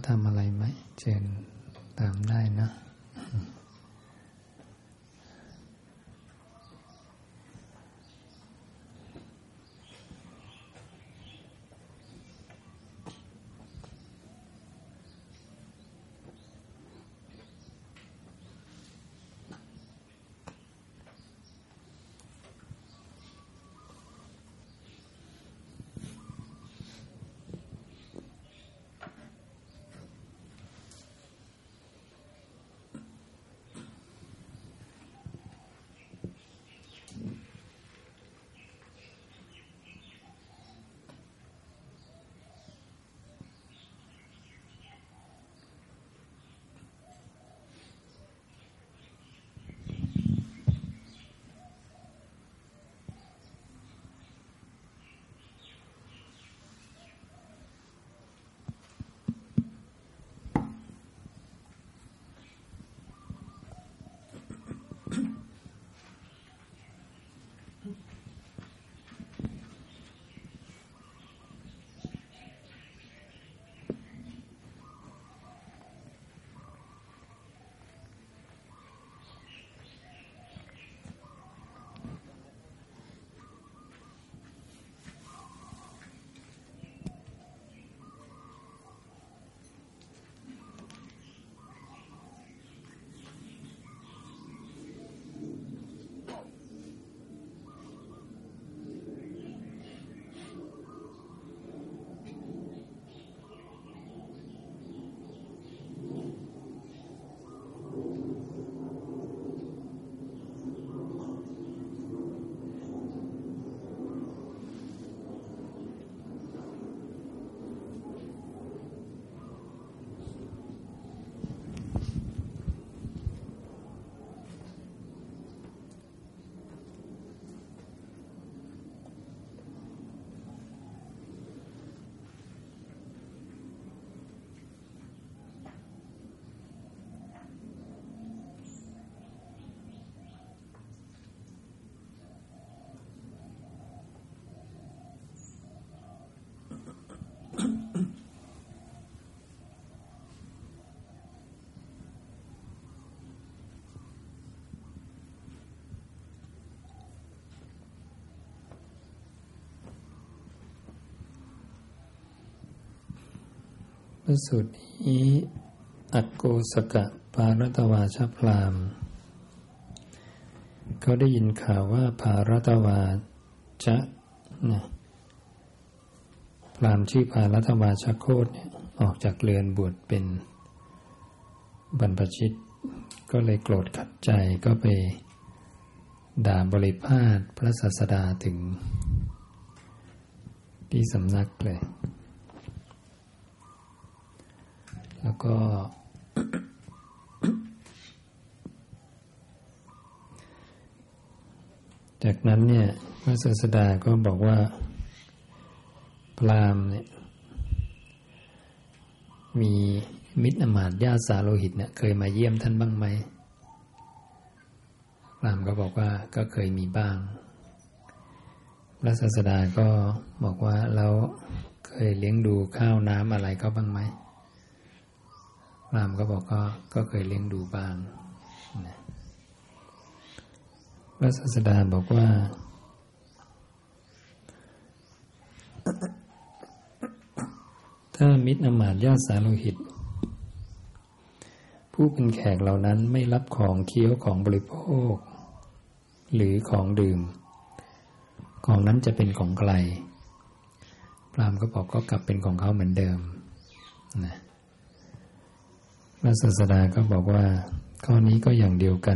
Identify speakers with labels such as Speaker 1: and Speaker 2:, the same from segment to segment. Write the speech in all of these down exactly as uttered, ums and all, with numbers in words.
Speaker 1: ทำอะไรไหมเชิญตามได้นะพระสูตรนี้อักโกสกะภารัตวาชพราหมณ์เขาได้ยินข่าวว่าภารัตวาจะนะพราหมณ์ชื่อภารัตวาชโคตเนี่ยออกจากเรือนบวชเป็นบรรพชิตก็เลยโกรธขัดใจก็ไปด่าบริพาทพระศาสดาถึงที่สำนักเลยแล้วก็ จากนั้นเนี่ยพระศาสดาก็บอกว่าพราหมณ์เนี่ยมีมิตรอมาตย์ญาติสาโลหิตเนี่ยเคยมาเยี่ยมท่านบ้างไหมพราหมณ์ก็บอกว่าก็เคยมีบ้างพระศาสดาก็บอกว่าเราเคยเลี้ยงดูข้าวน้ำอะไรเขาบ้างไหมพราหมณ์ก็บอกก็ก็เคยเลี้ยงดูบ้างนะพระศาสดาบอกว่าถ้ามิตรอมาตย์ญาติสาโลหิตผู้เป็นแขกเหล่านั้นไม่รับของเคี้ยวของบริโภคหรือของดื่มของนั้นจะเป็นของใครพราหมณ์ก็บอกก็กลับเป็นของเขาเหมือนเดิมนะพระศาสดาก็บอกว่าข้อนี้ก็อย่างเดียวกัน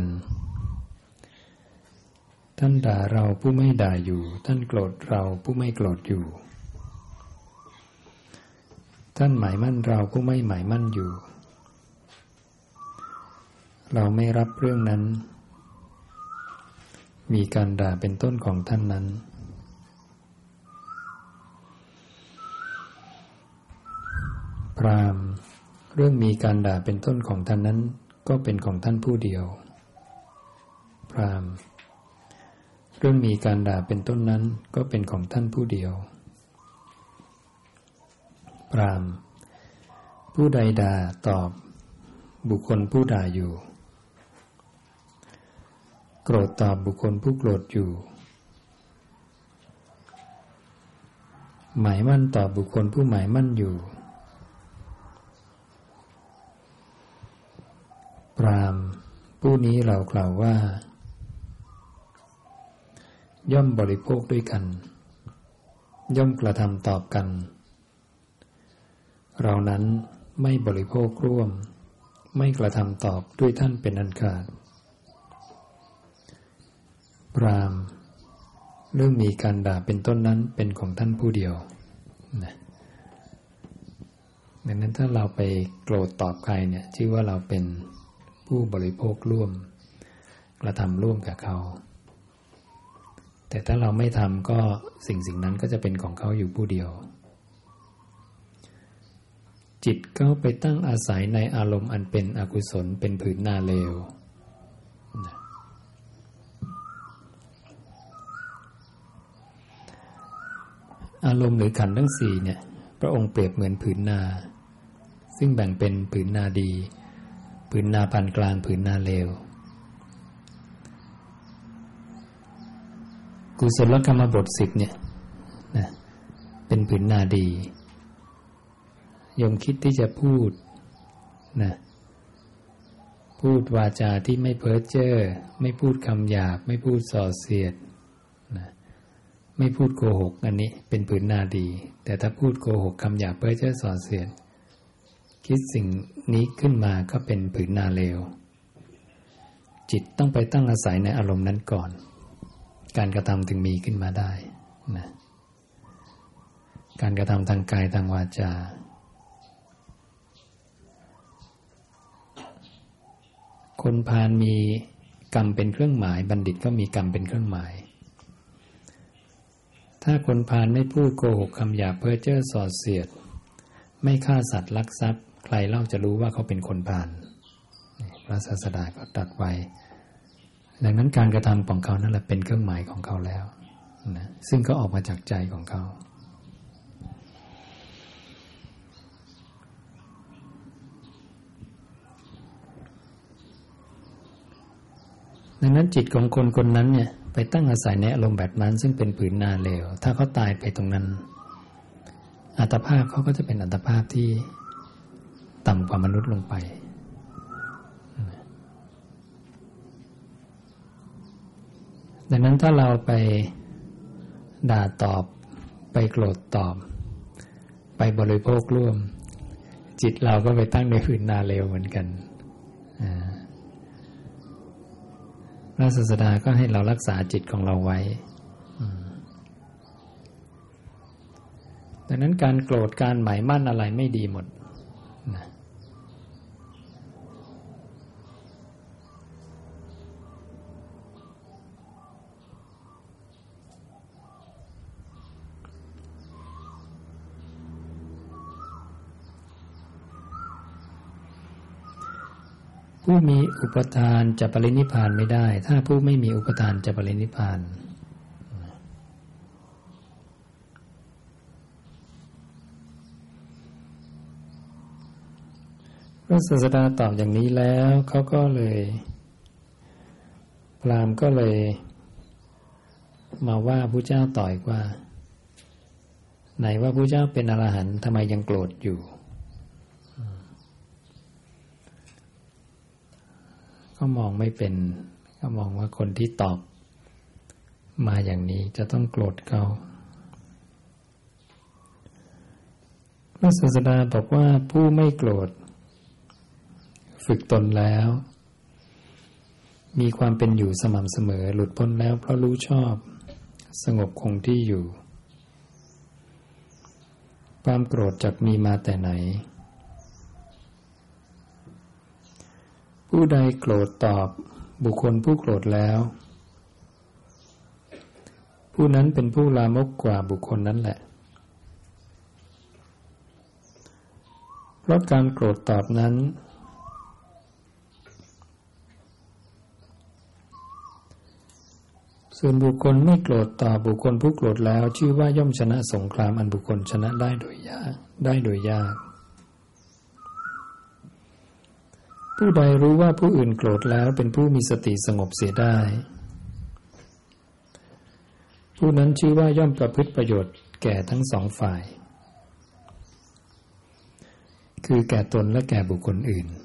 Speaker 1: ท่านด่าเราผู้ไม่ด่าอยู่ท่านโกรธเราผู้ไม่โกรธอยู่ท่านหมายมั่นเราผู้ไม่หมายมั่นอยู่เราไม่รับเรื่องนั้นมีการด่าเป็นต้นของท่านนั้นพราหมณ์เรื่องมีการด่าเป็นต้นของท่านนั้นก็เป็นของท่านผู้เดียวพราหมณ์เรื่องมีการด่าเป็นต้นนั้นก็เป็นของท่านผู้เดียวพราหมณ์ผู้ใดด่าตอบบุคคลผู้ด่าอยู่โกรธตอบบุคคลผู้โกรธอยู่หมายมั่นตอบบุคคลผู้หมายมั่นอยู่พราหมณ์ผู้นี้เรากล่าวว่าย่อมบริโภคด้วยกันย่อมกระทำตอบกันเรานั้นไม่บริโภคร่วมไม่กระทำตอบด้วยท่านเป็นอันขาดพราหมณ์เรื่องมีการด่าเป็นต้นนั้นเป็นของท่านผู้เดียวนะดังนั้นถ้าเราไปโกรธตอบใครเนี่ยชื่อว่าเราเป็นผู้บริโภคร่วมกระทำร่วมกับเขาแต่ถ้าเราไม่ทำก็สิ่งสิ่งนั้นก็จะเป็นของเขาอยู่ผู้เดียวจิตก็ไปตั้งอาศัยในอารมณ์อันเป็นอกุศลเป็นผืนนาเลวอารมณ์หรือขันธ์ทั้งสี่เนี่ยพระองค์เปรียบเหมือนผืนนาซึ่งแบ่งเป็นผืนนาดีผืนนาปานกลางผืนนาเลวกุศลกรรมบทสิบเนี่ยนะเป็นผืนนาดียมคิดที่จะพูดนะพูดวาจาที่ไม่เพ้อเจ้อไม่พูดคำหยาบไม่พูดส่อเสียดนะไม่พูดโกหกอันนี้เป็นผืนนาดีแต่ถ้าพูดโกหกคำหยาบเพ้อเจ้อส่อเสียดคิดสิ่งนี้ขึ้นมาก็เป็นผืนนาเลวจิตต้องไปตั้งอาศัยในอารมณ์นั้นก่อนการกระทำถึงมีขึ้นมาได้นะการกระทำทางกายทางวาจาคนพาลมีกรรมเป็นเครื่องหมายบัณฑิตก็มีกรรมเป็นเครื่องหมายถ้าคนพาลไม่พูดโกหกคำหยาบเพ้อเจ้อส่อเสียดไม่ฆ่าสัตว์ลักทรัพย์ใครเล่าจะรู้ว่าเขาเป็นคนพาลพระศาสดาก็ตรัสไว้ดังนั้นการกระทำของเขานั่นแหละเป็นเครื่องหมายของเขาแล้วนะซึ่งก็ออกมาจากใจของเขาดังนั้นจิตของคนคนนั้นเนี่ยไปตั้งอาศัยในอารมณ์แบบนั้นซึ่งเป็นผืนนาเลวถ้าเขาตายไปตรงนั้นอัตภาพเขาก็จะเป็นอัตภาพที่ต่ำกว่ามนุษย์ลงไปดังนั้นถ้าเราไปด่าตอบไปโกรธตอบไปบริโภคร่วมจิตเราก็ไปตั้งในผืนนาเลวเหมือนกันพระศาสดาก็ให้เรารักษาจิตของเราไว้ดังนั้นการโกรธการหมายมั่นอะไรไม่ดีหมดนะผู้มีอุปทานจะปรินิพพานไม่ได้ถ้าผู้ไม่มีอุปทานจะปรินิพพานพระศาสดาตอบอย่างนี้แล้วเขาก็เลยพราหมณ์ก็เลยมาว่าพระเจ้าต่ออีกว่าไหนว่าพระเจ้าเป็นอรหันต์ทำไมยังโกรธอยู่ก็มองไม่เป็นก็มองว่าคนที่ตอบมาอย่างนี้จะต้องโกรธเขาพระศาสดาบอกว่าผู้ไม่โกรธฝึกตนแล้วมีความเป็นอยู่สม่ำเสมอหลุดพ้นแล้วเพราะรู้ชอบสงบคงที่อยู่ความโกรธจักมีมาแต่ไหนผู้ใดโกรธตอบบุคคลผู้โกรธแล้วผู้นั้นเป็นผู้ลามกกว่าบุคคลนั้นแหละเพราะการโกรธตอบนั้นส่วนบุคคลไม่โกรธตอบบุคคลผู้โกรธแล้วชื่อว่าย่อมชนะสงครามอันบุคคลชนะได้โดยยากได้โดยยากผู้ใดรู้ว่าผู้อื่นโกรธแล้วเป็นผู้มีสติสงบเสียได้ผู้นั้นชื่อว่าย่อมประพฤติประโยชน์แก่ทั้งสองฝ่ายคือแก่ตนและแก่บุคคลอื่น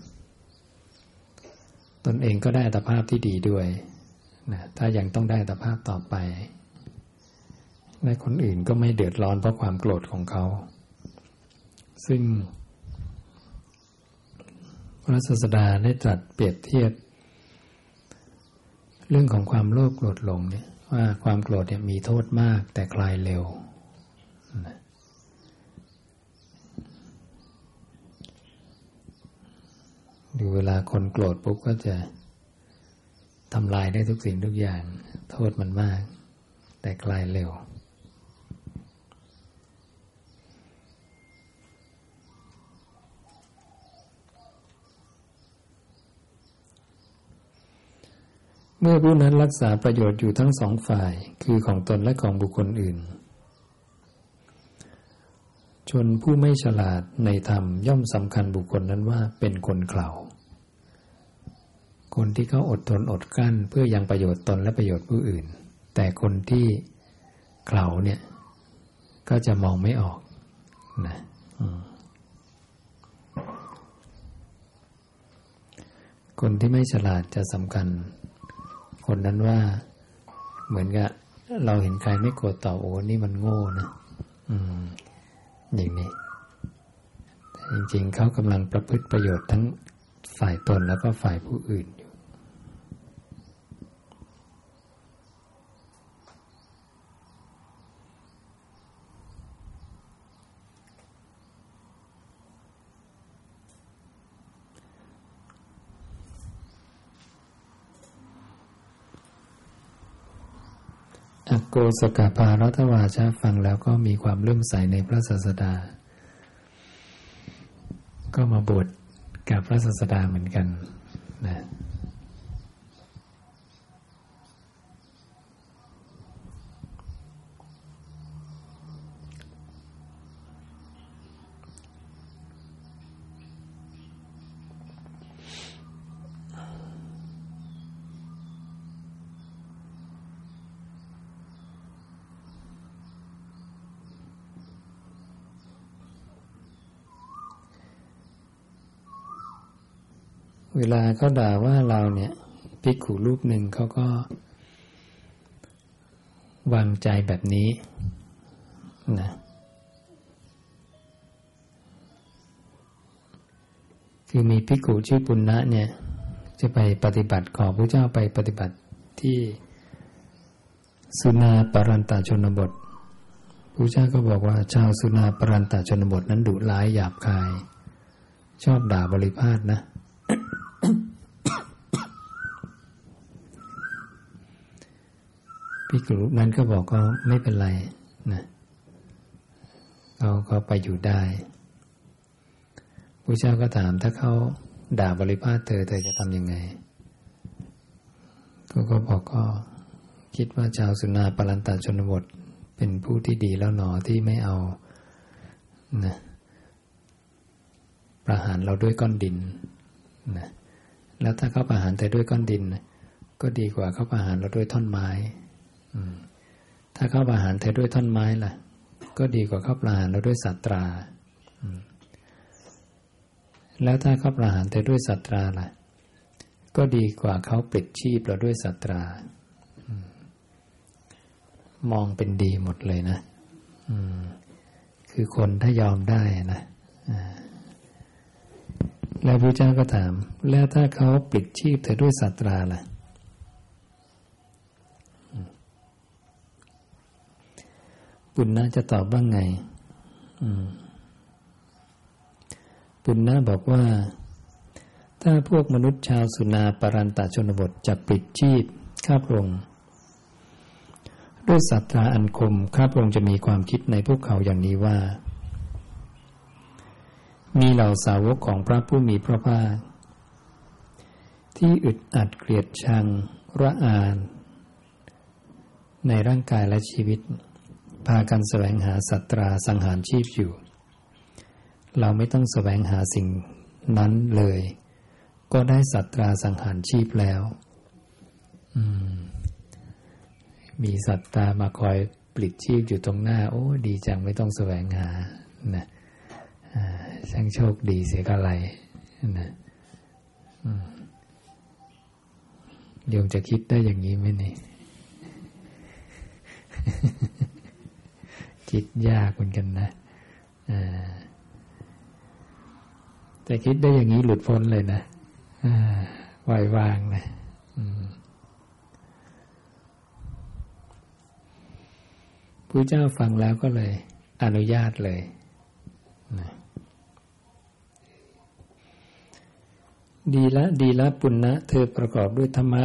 Speaker 1: ตนเองก็ได้อัตภาพที่ดีด้วยนะถ้ายังต้องได้อัตภาพต่อไปและคนอื่นก็ไม่เดือดร้อนเพราะความโกรธของเขาซึ่งพระศาสดาได้ตรัสเปรียบเทียบเรื่องของความโลภโกรธหลงเนี่ยว่าความโกรธเนี่ยมีโทษมากแต่คลายเร็วนะดูเวลาคนโกรธปุ๊บก็จะทำลายได้ทุกสิ่งทุกอย่างโทษมันมากแต่คลายเร็วเมื่อผู้นั้นรักษาประโยชน์อยู่ทั้งสองฝ่ายคือของตนและของบุคคลอื่นชนผู้ไม่ฉลาดในธรรมย่อมสำคัญบุคคลนั้นว่าเป็นคนเขลาคนที่เขาอดทนอดกลั้นเพื่อยังประโยชน์ตนและประโยชน์ผู้อื่นแต่คนที่เขลาเนี่ยก็จะมองไม่ออกนะคนที่ไม่ฉลาดจะสำคัญคนนั้นว่าเหมือนกับเราเห็นใครไม่โกรธต่อโอ้นี่มันโง่นะอืมอย่างนี้แต่จริงๆเขากำลังประพฤติประโยชน์ทั้งฝ่ายตนแล้วก็ฝ่ายผู้อื่นอยู่อโกสกภารัตวาชะฟังแล้วก็มีความเลื่อมใสในพระศาสดาก็มาบวชกับพระศาสดาเหมือนกันนะเวลาเขาด่าว่าเราเนี่ยภิกขุรูปหนึ่งเขาก็วางใจแบบนี้นะคือมีภิกขุชื่อปุณณะเนี่ยจะไปปฏิบัติขอพระเจ้าไปปฏิบัติที่สุนาปรันตชนบทพระเจ้าก็บอกว่าชาวสุนาปรันตชนบทนั้นดุร้ายหยาบคายชอบด่าบริพาทนะภิกษุนั้นก็บอกก็ไม่เป็นไรนะเขาก็ไปอยู่ได้พระเจ้าก็ถามถ้าเขาด่าบริพาทเธอเธอจะทำยังไงเขาก็บอกก็คิดว่าชาวสุนาปรันตชนบทเป็นผู้ที่ดีแล้วหนอที่ไม่เอานะประหารเราด้วยก้อนดินนะแล้วถ้าเขาประหารเธอด้วยก้อนดินก็ดีกว่าเขาประหารเราด้วยท่อนไม้ถ้าเขาประหารเธอด้วยท่อนไม้ล่ะก็ดีกว่าเขาประหารเราด้วยสัตราแล้วถ้าเขาประหารเธอด้วยสัตราล่ะก็ดีกว่าเขาปลิดชีพเราด้วยสัตรามองเป็นดีหมดเลยนะคือคนถ้ายอมได้นะแล้วพระเจ้าก็ถามแล้วถ้าเขาปลิดชีพเธอด้วยสัตราล่ะปุณณะจะตอบว่าไงปุณณะบอกว่าถ้าพวกมนุษย์ชาวสุนาปรันตชนบทจะปลิดชีพข้าพระองค์ด้วยศรัทธาอันคมข้าพระองค์จะมีความคิดในพวกเขาอย่างนี้ว่ามีเหล่าสาวกของพระผู้มีพระภาคที่อึดอัดเกลียดชังระอาในร่างกายและชีวิตพากันแสวงหาสัตราสังหารชีพอยู่เราไม่ต้องแสวงหาสิ่งนั้นเลยก็ได้ศรัทธาสังหารชีพแล้วมีศรัทธามาคอยปลิดชีพอยู่ตรงหน้าโอ้ดีจังไม่ต้องแสวงหานะช่างโชคดีเสียกะไรนะโยมจะคิดได้อย่างนี้ไหมนี่ คิดยากเหมือนกันนะแต่คิดได้อย่างนี้หลุดพ้นเลยนะปล่อยวางนะพระเจ้าฟังแล้วก็เลยอนุญาตเลยนะดีละดีละปุณณะเธอประกอบด้วยธรรมะ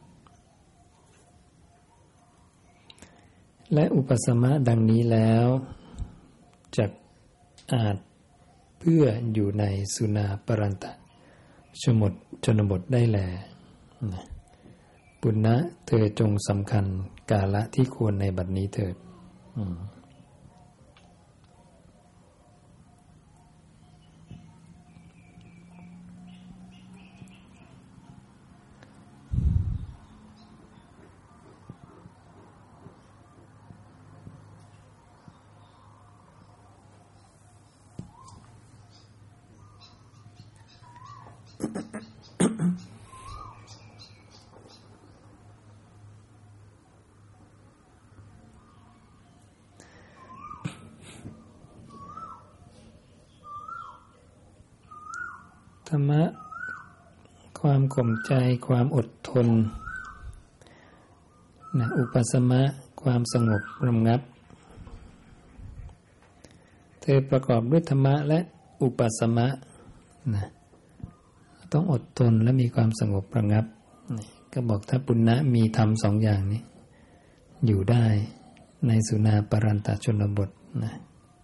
Speaker 1: และอุปสมะดังนี้แล้วจักอาจเพื่ออยู่ในสุนาปรันตชนบทชนบทได้แลนะปุณณะเธอจงสำคัญกาละที่ควรในบัดนี้เถิดธรรมะความข่มใจความอดทนนะอุปสมะความสงบระงับเธอประกอบด้วยธรรมะและอุปสมะนะต้องอดทนและมีความสงบระงับนะก็บอกถ้าปุณณะมีธรรมสองอย่างนี้อยู่ได้ในสุนาปรันตชนบทนะ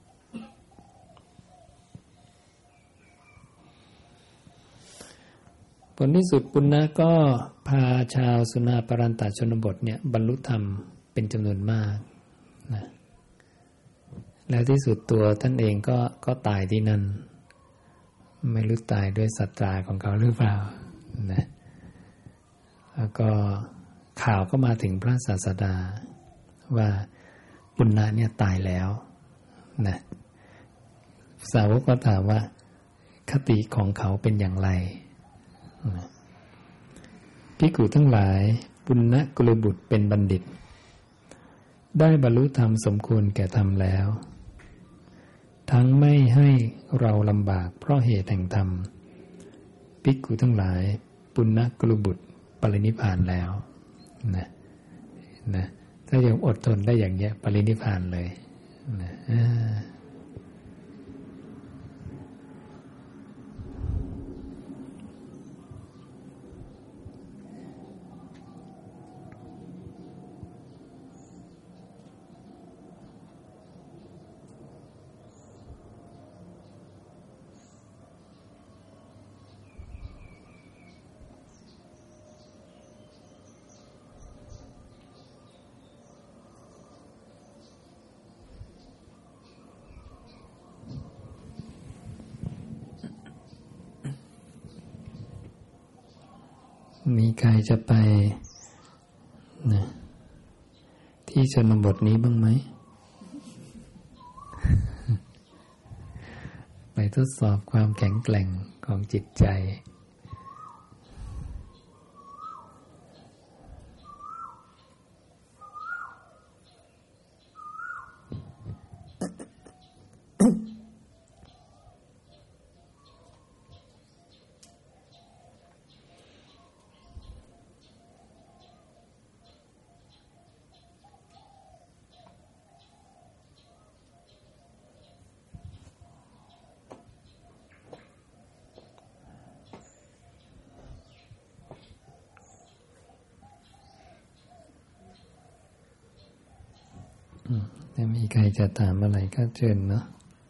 Speaker 1: ผลที่สุดปุณณะก็พาชาวสุนาปรันตชนบทเนี่ยบรรลุธรรมเป็นจำนวนมากนะแล้วที่สุดตัวท่านเองก็ก็ตายที่นั่นไม่รู้ตายด้วยศรัทธาของเขาหรือเปล่านะแล้วก็ข่าวก็มาถึงพระศาสดาว่าปุณณะเนี่ยตายแล้วนะสาวกก็ถามว่าคติของเขาเป็นอย่างไรภิกขุทั้งหลายปุณณกุลบุตรเป็นบัณฑิตได้บรรลุธรรมสมควรแก่ธรรมแล้วทั้งไม่ให้เราลำบากเพราะเหตุแห่งธรรมภิกขุทั้งหลายปุณณกุลบุตรปรินิพพานแล้วนะนะถ้ายังอดทนได้อย่างเงี้ยปรินิพพานเลยนะมีใครจะไปนะที่ชนบทนี้บ้างไหม ไปทดสอบความแข็งแกร่งของจิตใจถ้ามีใครจะถามอะไรก็เชิญเนาะ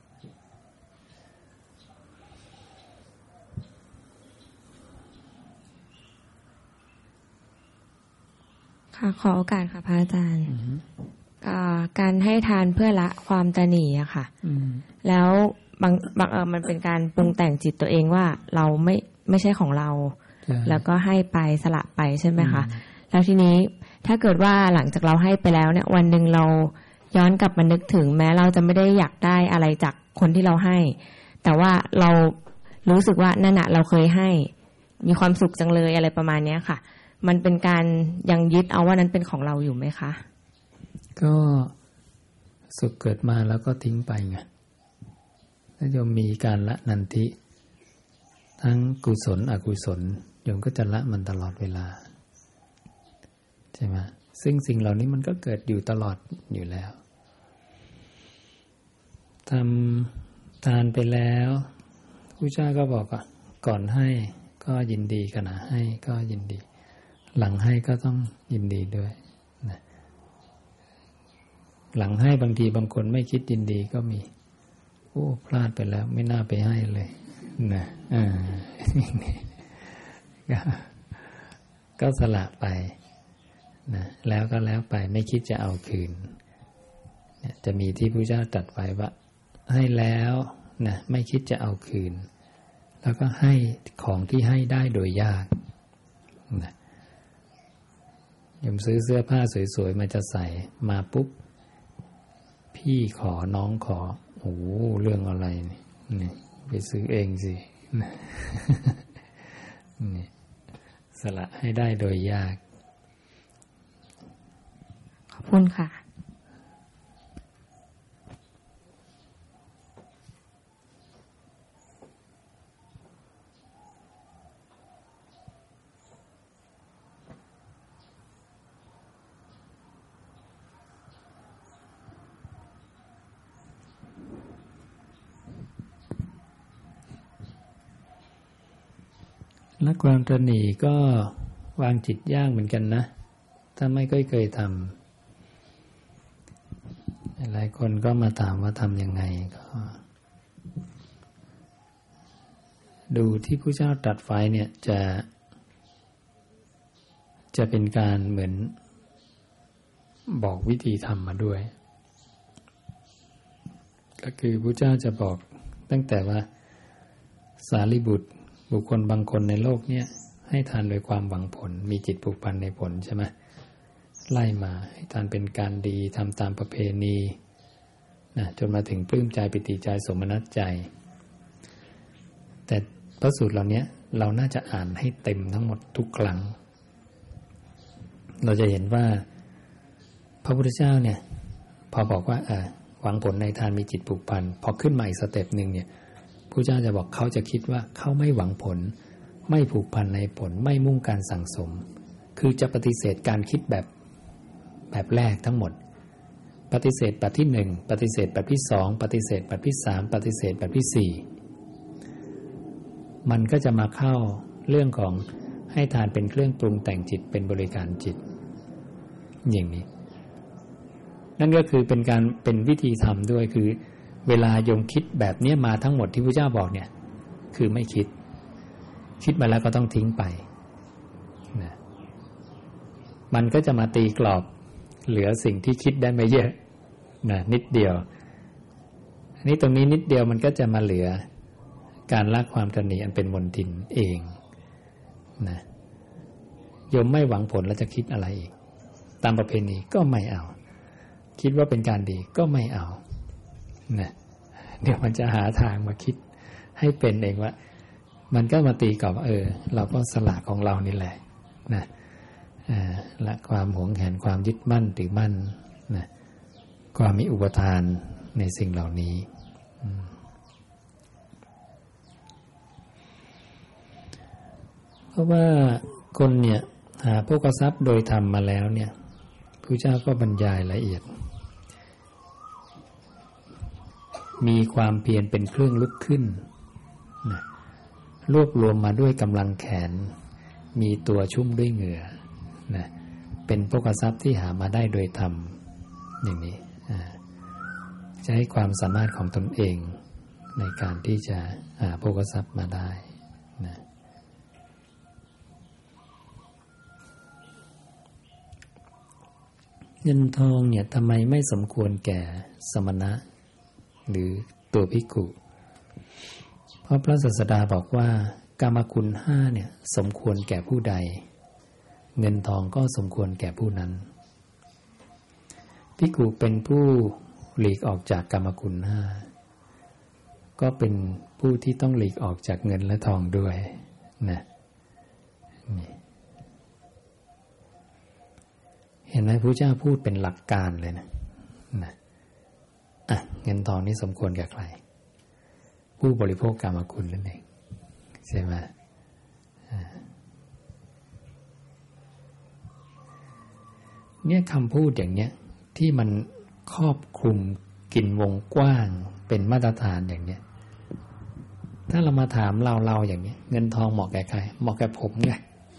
Speaker 2: ค่ะขอโอกาสค่ะพระอาจารย์การให้ทานเพื่อละความตนีอะค่ะแล้วบางบางเออมันเป็นการปรุงแต่งจิตตัวเองว่าเราไม่ไม่ใช่ของเราแล้วก็ให้ไปสละไปใช่ไหมคะแล้วทีนี้ถ้าเกิดว่าหลังจากเราให้ไปแล้วเนี่ยวันหนึ่งเราย้อนกลับมานึกถึงแม้เราจะไม่ได้อยากได้อะไรจากคนที่เราให้แต่ว่าเรารู้สึกว่านั่นน่ะเราเคยให้มีความสุขจังเลยอะไรประมาณนี้ค่ะมันเป็นการยังยึดเอาว่านั้นเป็นของเราอยู่ไหมคะ
Speaker 1: ก็สุขเกิดมาแล้วก็ทิ้งไปไงถ้าโยมมีการละนันทิทั้งกุศลอกุศลโยมก็จะละมันตลอดเวลาใช่ไหมซึ่งสิ่งเหล่านี้มันก็เกิดอยู่ตลอดอยู่แล้วทำทานไปแล้วพระเจ้าก็บอกว่าก่อนให้ก็ยินดีขณะให้ก็ยินดีหลังให้ก็ต้องยินดีด้วยนะหลังให้บางทีบางคนไม่คิดยินดีก็มีโอ้พลาดไปแล้วไม่น่าไปให้เลยนะอ่า ก็สละไปนะแล้วก็แล้วไปไม่คิดจะเอาคืนเนี่ยจะมีที่พระเจ้าตรัสไว้ว่าให้แล้วนะไม่คิดจะเอาคืนแล้วก็ให้ของที่ให้ได้โดยยากนะยมซื้อเสื้อผ้าสวยๆมาจะใส่มาปุ๊บพี่ขอน้องขอโอ้เรื่องอะไรนี่ไปซื้อเองสินี่สละให้ได้โดยยาก
Speaker 2: ขอบคุณค่ะ
Speaker 1: และความตระหนี่ก็วางจิตยากเหมือนกันนะถ้าไม่เคยเคยทำหลายคนก็มาถามว่าทำยังไงก็ดูที่พระเจ้าตรัสไว้เนี่ยจะจะเป็นการเหมือนบอกวิธีทำมาด้วยก็คือพระเจ้าจะบอกตั้งแต่ว่าสารีบุตรบุคคลบางคนในโลกเนี่ยให้ทานโดยความหวังผลมีจิตผูกพันในผลใช่ไหมไล่มาให้ทานเป็นการดีทำตามประเพณีนะจนมาถึงปลื้มใจปิติใจสมนัสใจแต่พระสูตรเหล่านี้เราน่าจะอ่านให้เต็มทั้งหมดทุกครั้งเราจะเห็นว่าพระพุทธเจ้าเนี่ยพอบอกว่าเออหวังผลในทานมีจิตผูกพันพอขึ้นมาอีกสเต็ปหนึ่งเนี่ยพระเจ้าจะบอกเขาจะคิดว่าเขาไม่หวังผลไม่ผูกพันในผลไม่มุ่งการสั่งสมคือจะปฏิเสธการคิดแบบแบบแรกทั้งหมดปฏิเสธแบบที่หนึ่งปฏิเสธแบบที่สองปฏิเสธแบบที่สามปฏิเสธแบบที่สี่มันก็จะมาเข้าเรื่องของให้ทานเป็นเครื่องปรุงแต่งจิตเป็นบริการจิตอย่างนี้นั่นก็คือเป็นการเป็นวิธีทำด้วยคือเวลาโยมคิดแบบนี้มาทั้งหมดที่พระเจ้าบอกเนี่ยคือไม่คิดคิดมาแล้วก็ต้องทิ้งไปนะมันก็จะมาตีกรอบเหลือสิ่งที่คิดได้ไม่เยอะนะนิดเดียวอันนี้ตรงนี้นิดเดียวมันก็จะมาเหลือการละความตระหนี่อันเป็นมลทินเองนะโยมไม่หวังผลแล้วจะคิดอะไรอีกตามประเพณีก็ไม่เอาคิดว่าเป็นการดีก็ไม่เอานะเดี๋ยวมันจะหาทางมาคิดให้เป็นเองว่ามันก็มาตีกับเออเราก็สละของเรานี่แหละนะละความหวงแหนความยึดมั่นถือมั่นนะความมีอุปทานในสิ่งเหล่านี้เพราะว่าคนเนี่ยหาโภคทรัพย์โดยธรรมมาแล้วเนี่ยพระเจ้าก็บรรยายละเอียดมีความเพียรเป็นเครื่องลุกขึ้นนะรวบรวมมาด้วยกำลังแขนมีตัวชุ่มด้วยเหงื่อนะเป็นโภคทรัพย์ที่หามาได้โดยธรรมอย่างนี้ใช้ความสามารถของตนเองในการที่จะหาโภคทรัพย์มาได้นะเงินทองเนี่ยทำไมไม่สมควรแก่สมณะหรือตัวภิกขุเพราะพระศาสดาบอกว่ากามคุณห้าเนี่ยสมควรแก่ผู้ใดเงินทองก็สมควรแก่ผู้นั้นภิกขุเป็นผู้หลีกออกจากกามคุณห้าก็เป็นผู้ที่ต้องหลีกออกจากเงินและทองด้วยนะนี่เห็นไหมพระเจ้าพูดเป็นหลักการเลยนะนะอ่ะเงินทองนี้สมควรแก่ใครผู้บริโภคกามคุณนั่นเองใช่ไหมเนี่ยคำพูดอย่างเนี้ยที่มันครอบคลุมกินวงกว้างเป็นมาตรฐานอย่างเนี้ยถ้าเรามาถามเราเราอย่างนี้เงินทองเหมาะแก่ใครเหมาะแก่ผมไง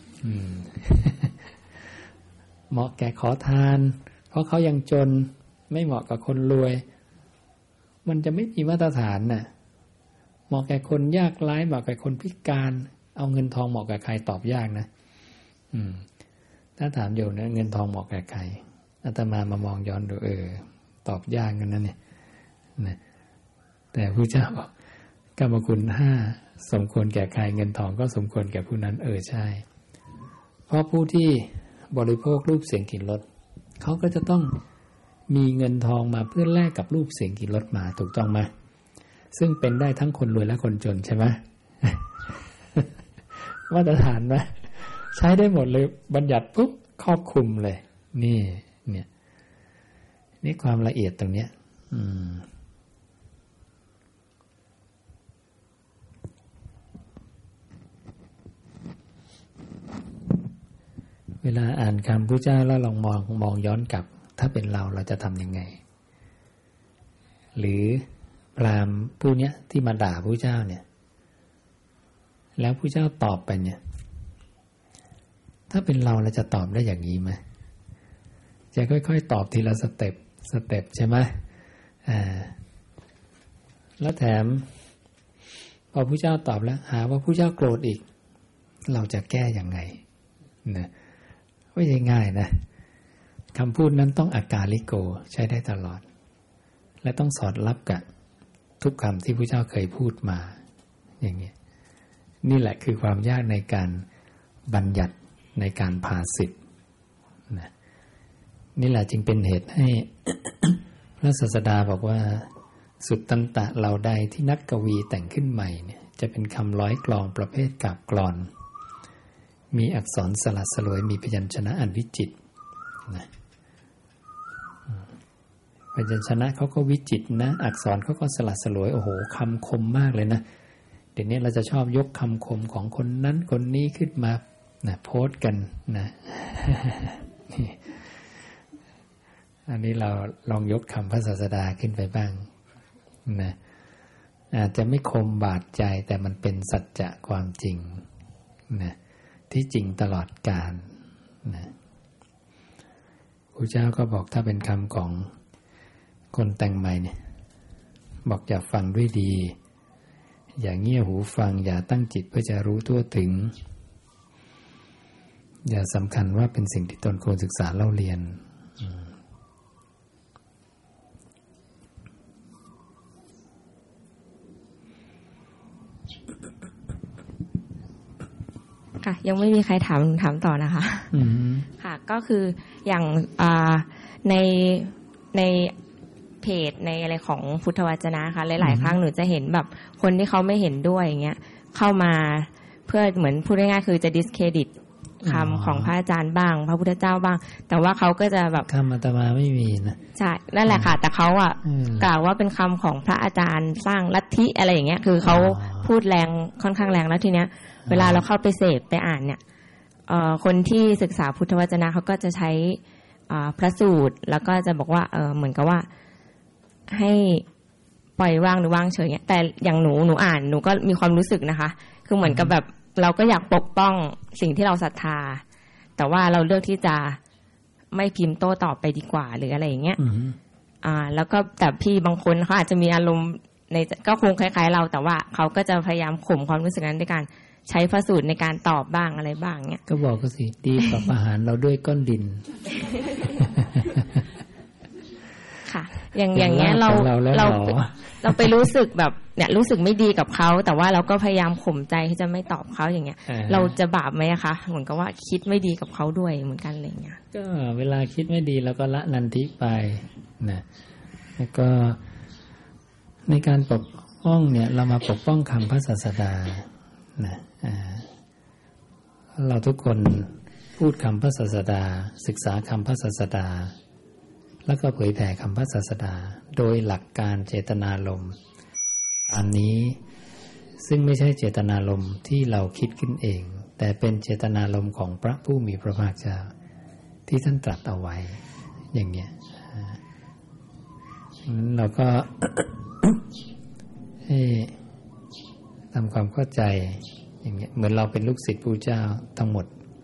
Speaker 1: เหมาะแก่ขอทานเพราะเขายังจนไม่เหมาะกับคนรวยมันจะไม่มีมาตรฐานน่ะเหมาะแก่คนยากไร้เหมาะแก่คนพิการเอาเงินทองเหมาะแก่ใครตอบยากนะอืมถ้าถามอยู่นะเงินทองเหมาะแก่ใครอาตมามามองย้อนดูเออตอบยากกันนั่นเนี่ยนะแต่พระเจ้าบอกกามคุณห้าสมควรแก่ใครเงินทองก็สมควรแก่ผู้นั้นเออใช่เพราะผู้ที่บริโภครูปเสียงกลิ่นรสเขาก็จะต้องมีเงินทองมาเพื่อแลกกับรูปเสียงกลิ่นรสมาถูกต้องไหมซึ่งเป็นได้ทั้งคนรวยและคนจนใช่ไหม มาตรฐานไหมใช้ได้หมดเลยบัญญัติปุ๊บครอบคลุมเลยนี่เนี่ยนี่ความละเอียดตรงเนี้ยอืมเวลาอ่านคำพระเจ้าแล้วลองมองมองย้อนกลับถ้าเป็นเราเราจะทำยังไงหรือพราหมณ์ผู้เนี้ยที่มาด่าพระเจ้าเนี่ยแล้วพระเจ้าตอบไปเนี่ยถ้าเป็นเราเราจะตอบได้อย่างนี้ไหมจะค่อยๆตอบทีละสเต็ปสเต็ปใช่ไหมอ่าแล้วแถมพอพระเจ้าตอบแล้วหาว่าพระเจ้าโกรธอีกเราจะแก้อย่างไงนะไม่ใช่ง่ายนะคำพูดนั้นต้องอากาลิโกใช้ได้ตลอดและต้องสอดรับกับทุกคำที่พระเจ้าเคยพูดมาอย่างนี้นี่แหละคือความยากในการบัญญัติในการภาสิทธิ์นะนี่แหละจึงเป็นเหตุให้ พระศาสดาบอกว่าสุตตันตะเหล่าใดที่นักกวีแต่งขึ้นใหม่เนี่ยจะเป็นคำร้อยกลองประเภทกาบกลอนมีอักษรสลัดสลวยมีพยัญชนะอันวิจิตรนะพยัญชนะเขาก็วิจิตรนะอักษรเขาก็สลัดสลวยโอ้โหคำคมมากเลยนะเดี๋ยวนี้เราจะชอบยกคำคมของคนนั้นคนนี้ขึ้นมานะโพสต์กันนะ อันนี้เราลองยกคำพระศาสดาขึ้นไปบ้างนะอาจจะไม่คมบาดใจแต่มันเป็นสัจจะความจริงนะที่จริงตลอดกาลนะพระเจ้าก็บอกถ้าเป็นคำของคนแต่งใหม่เนี่ยบอกอย่าฟังด้วยดีอย่าเงี่ยหูฟังอย่าตั้งจิตเพื่อจะรู้ทั่วถึงอย่าสำคัญว่าเป็นสิ่งที่ตนควรศึกษาเล่าเรียน
Speaker 2: ค่ะยังไม่มีใครถามถามต่อนะคะค่ะก็คืออย่างในในเพจในอะไรของพุทธวจนะค่ะหลายๆครั้งหนูจะเห็นแบบคนที่เขาไม่เห็นด้วยอย่างเงี้ยเข้ามาเพื่อเหมือนพูดง่ายๆคือจะดิสเครดิตคำของพระอาจารย์บ้างพระพุทธเจ้าบ้างแต่ว่าเขาก็จะแบบ
Speaker 1: คำอาตมาไม่มีนะ
Speaker 2: ใช่นั่นแหละค่ะแต่เขาอ่ะกล่าวว่าเป็นคำของพระอาจารย์สร้างลัทธิอะไรอย่างเงี้ยคือเขาพูดแรงค่อนข้างแรงแล้วทีเนี้ยเวลาเราเข้าไปเสพไปอ่านเนี่ยคนที่ศึกษาพุทธวจนะเขาก็จะใช้พระสูตรแล้วก็จะบอกว่าเออเหมือนกับว่าให้ปล่อยว่างหรือว่างเฉยเนี่ยแต่อย่างหนูหนูอ่านหนูก็มีความรู้สึกนะคะคือเหมือนกับแบบเราก็อยากปกป้องสิ่งที่เราศรัทธาแต่ว่าเราเลือกที่จะไม่พิมพ์โต้ตอบไปดีกว่าหรืออะไรอย่างเงี้ยอ่าแล้วก็แต่พี่บางคนเขาอาจจะมีอารมณ์ในก็คงคล้ายๆเราแต่ว่าเขาก็จะพยายามข่มความรู้สึกนั้นด้วยการใช้พระสูตรในการตอบบ้างอะไรบ้างเงี้ย
Speaker 1: ก็บอกก็สิดีกว่าประหารเราด้วยก้อนดิน
Speaker 2: ค่ะอย่างอย่างเงี้ยเราเราเราไปรู้สึกแบบเนี่ยรู้สึกไม่ดีกับเขาแต่ว่าเราก็พยายามข่มใจที่จะไม่ตอบเขาอย่างเงี้ยเราจะบาปไหมอะคะเหมือนกับว่าคิดไม่ดีกับเขาด้วยเหมือนกันอะไรเงี้ย
Speaker 1: ก็เวลาคิดไม่ดีเราก็ละนันทิไปนะแล้วก็ในการปกป้องเนี่ยเรามาปกป้องคำพระศาสดานะเราทุกคนพูดคำพระศาสดาศึกษาคำพระศาสดาแล้วก็เผยแผ่คำพระศาสดาโดยหลักการเจตนารมณ์อันนี้ซึ่งไม่ใช่เจตนารมณ์ที่เราคิดขึ้นเองแต่เป็นเจตนารมณ์ของพระผู้มีพระภาคเจ้าที่ท่านตรัสเอาไว้อย่างเงี้ยงั้นเราก็ ให้ทำความเข้าใจอย่างเงี้ยเหมือนเราเป็นลูกศิษย์พระเจ้าทั้งหมด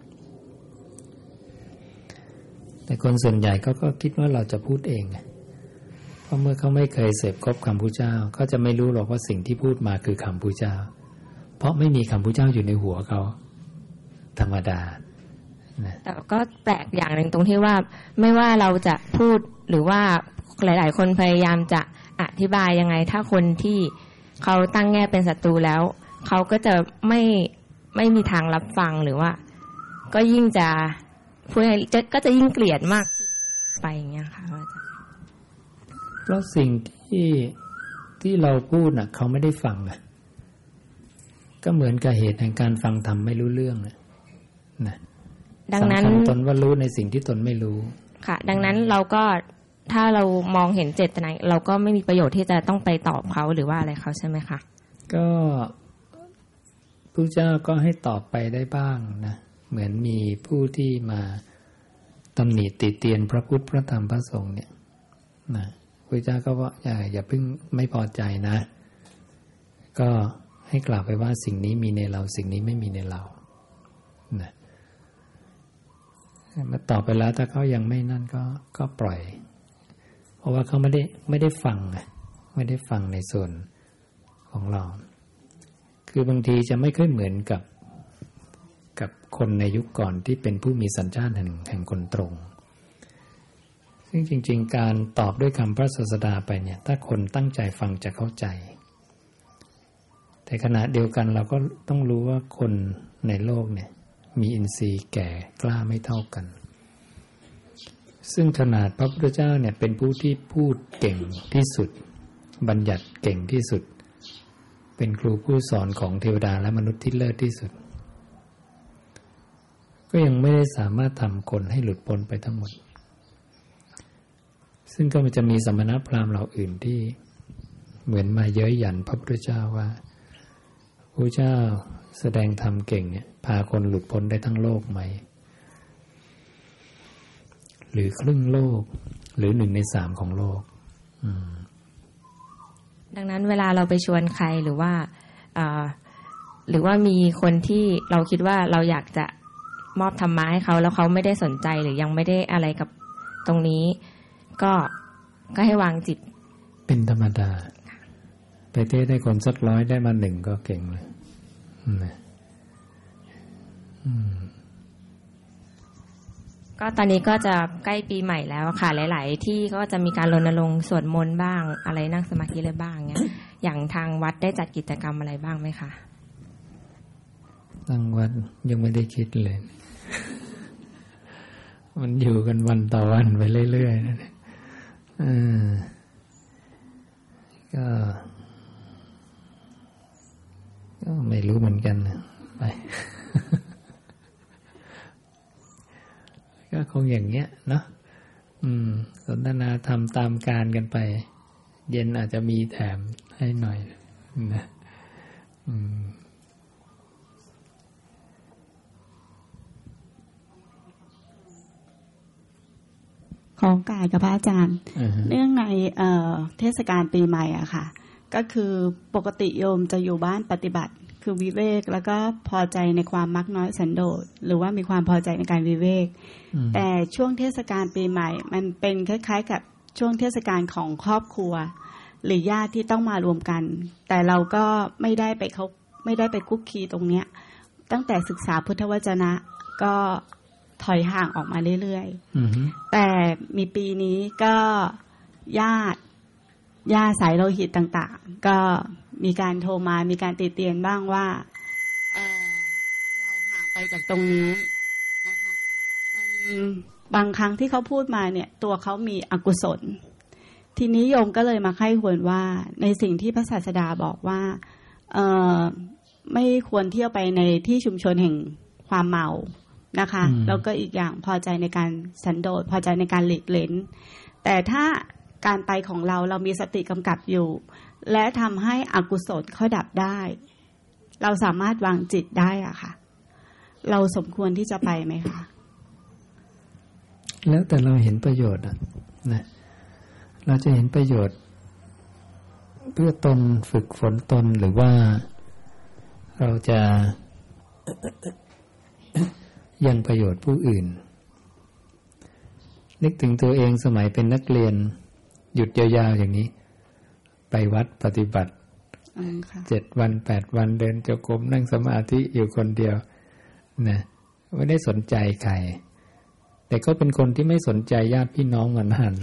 Speaker 1: แต่คนส่วนใหญ่เขาก็คิดว่าเราจะพูดเองเพราะเมื่อเขาไม่เคยเสพคบคำพระเจ้าเขาจะไม่รู้หรอกว่าสิ่งที่พูดมาคือคำพระเจ้าเพราะไม่มีคำพระเจ้าอยู่ในหัวเขาธรรมดา
Speaker 2: แต่ก็แปลกอย่างหนึ่งตรงที่ว่าไม่ว่าเราจะพูดหรือว่าหลายๆคนพยายามจะอธิบายยังไงถ้าคนที่เขาตั้งแง่เป็นศัตรูแล้วเขาก็จะไม่ไม่มีทางรับฟังหรือว่าก็ยิ่งจะพูดให้ก็จะยิ่งเกลียดมากไปอย่างเงี้ยค่ะว่าจะ
Speaker 1: เพราะสิ่งที่ที่เราพูดน่ะเขาไม่ได้ฟังอ่ะก็เหมือนกับเหตุแห่งการฟังธรรมไม่รู้เรื่องนะนะดังนั้นตนว่ารู้ในสิ่งที่ตนไม่รู้
Speaker 2: ค่ะดังนั้นเราก็ถ้าเรามองเห็นเจตนาเราก็ไม่มีประโยชน์ที่จะต้องไปตอบเขาหรือว่าอะไรเขาใช่ไหมคะ
Speaker 1: ก็พระเจ้าก็ให้ตอบไปได้บ้างนะเหมือนมีผู้ที่มาตำหนิติเตียนพระพุทธพระธรรมพระสงฆ์เนี่ยนะพระเจ้าก็ว่าอย่าอย่าเพิ่งไม่พอใจนะก็ให้กล่าวไปว่าสิ่งนี้มีในเราสิ่งนี้ไม่มีในเรานะมาตอบไปแล้วถ้าเขายังไม่นั่นก็ก็ปล่อยเพราะว่าเขาไม่ได้ไม่ได้ฟังไม่ได้ฟังในส่วนของเราคือบางทีจะไม่ค่อยเหมือนกับกับคนในยุคก่อนที่เป็นผู้มีสัญชาติแห่งแห่งคนตรงซึ่งจริงๆการตอบด้วยคำพระศาสดาไปเนี่ยถ้าคนตั้งใจฟังจะเข้าใจแต่ขณะเดียวกันเราก็ต้องรู้ว่าคนในโลกเนี่ยมีอินทรีย์แก่กล้าไม่เท่ากันซึ่งขนาดพระพุทธเจ้าเนี่ยเป็นผู้ที่พูดเก่งที่สุดบัญญัติเก่งที่สุดเป็นครูผู้สอนของเทวดาและมนุษย์ที่เลิศที่สุดก็ยังไม่ได้สามารถทำคนให้หลุดพ้นไปทั้งหมดซึ่งก็มันจะมีสมณพราหมณ์เหล่าอื่นที่เหมือนมาเย้ยหยันพระพุทธเจ้าว่าพระเจ้าแสดงธรรมเก่งเนี่ยพาคนหลุดพ้นได้ทั้งโลกไหมหรือครึ่งโลกหรือหนึ่งในสามของโลก
Speaker 2: ดังนั้นเวลาเราไปชวนใครหรือว่าหรือว่ามีคนที่เราคิดว่าเราอยากจะมอบธรรมะให้เขาแล้วเขาไม่ได้สนใจหรือยังไม่ได้อะไรกับตรงนี้ก็ก็ให้วางจิต
Speaker 1: เป็นธรรมดาไปเทศได้คนสักร้อยได้มาหนึ่งก็เก่งเลยนะ
Speaker 2: ก็ตอนนี้ก็จะใกล้ปีใหม่แล้วค่ะหลายๆที่ก็จะมีการรณรงค์สวดมนต์บ้างอะไรนั่งสมาธิอะไรบ้างเงี้ยอย่างทางวัดได้จัดกิจกรรมอะไรบ้างไหมคะ
Speaker 1: ทางวัดยังไม่ได้คิดเลย มันอยู่กันวันต่อวันไปเรื่อยๆนะอ่าก็ก็ไม่รู้เหมือนกันนะไป ก็คงอย่างเงี้ยเนาะอืมสนทนาธรรมตามการกันไปเย็นอาจจะมีแถมให้หน่อยนะอืม
Speaker 3: ขอโอกาสกับพระอาจารย์ uh-huh. เรื่องในเอ่อเทศกาลปีใหม่อะค่ะก็คือปกติโยมจะอยู่บ้านปฏิบัติคือวิเวกแล้วก็พอใจในความมักน้อยสันโดษหรือว่ามีความพอใจในการวิเวก uh-huh. แต่ช่วงเทศกาลปีใหม่มันเป็นคล้ายๆกับช่วงเทศกาลของครอบครัวหรือญาติที่ต้องมารวมกันแต่เราก็ไม่ได้ไปเขาไม่ได้ไปคุกคีตรงเนี้ยตั้งแต่ศึกษาพุทธวจนะก็ถอยห่างออกมาเรื่อยๆแต่มีปีนี้ก็ญาติยาสายโลหิตต่างๆก็มีการโทรมามีการติเตียนบ้างว่าเออเราห่างไปจากตรงนี้นะคะบางครั้งที่เขาพูดมาเนี่ยตัวเขามีอกุศลทีนี้โยมก็เลยมาไข้ควรว่าในสิ่งที่พระศาสดาบอกว่าเออไม่ควรเที่ยวไปในที่ชุมชนแห่งความเมานะคะแล้วก็อีกอย่างพอใจในการสันโดษพอใจในการหลีกเล้นแต่ถ้าการไปของเราเรามีสติกำกับอยู่และทำให้อกุศลเขาดับได้เราสามารถวางจิตได้อะค่ะเราสมควรที่จะไปไหมคะ
Speaker 1: แล้วแต่เราเห็นประโยชน์อะนะเราจะเห็นประโยชน์เพื่อตนฝึกฝนตนหรือว่าเราจะยังประโยชน์ผู้อื่นนึกถึงตัวเองสมัยเป็นนักเรียนหยุดยาวๆอย่างนี้ไปวัดปฏิบัติเจ็ดวันแปดวันเดินจงกรมนั่งสมาธิอยู่คนเดียวนะไม่ได้สนใจใครแต่ก็เป็นคนที่ไม่สนใจญาติพี่น้องมานาน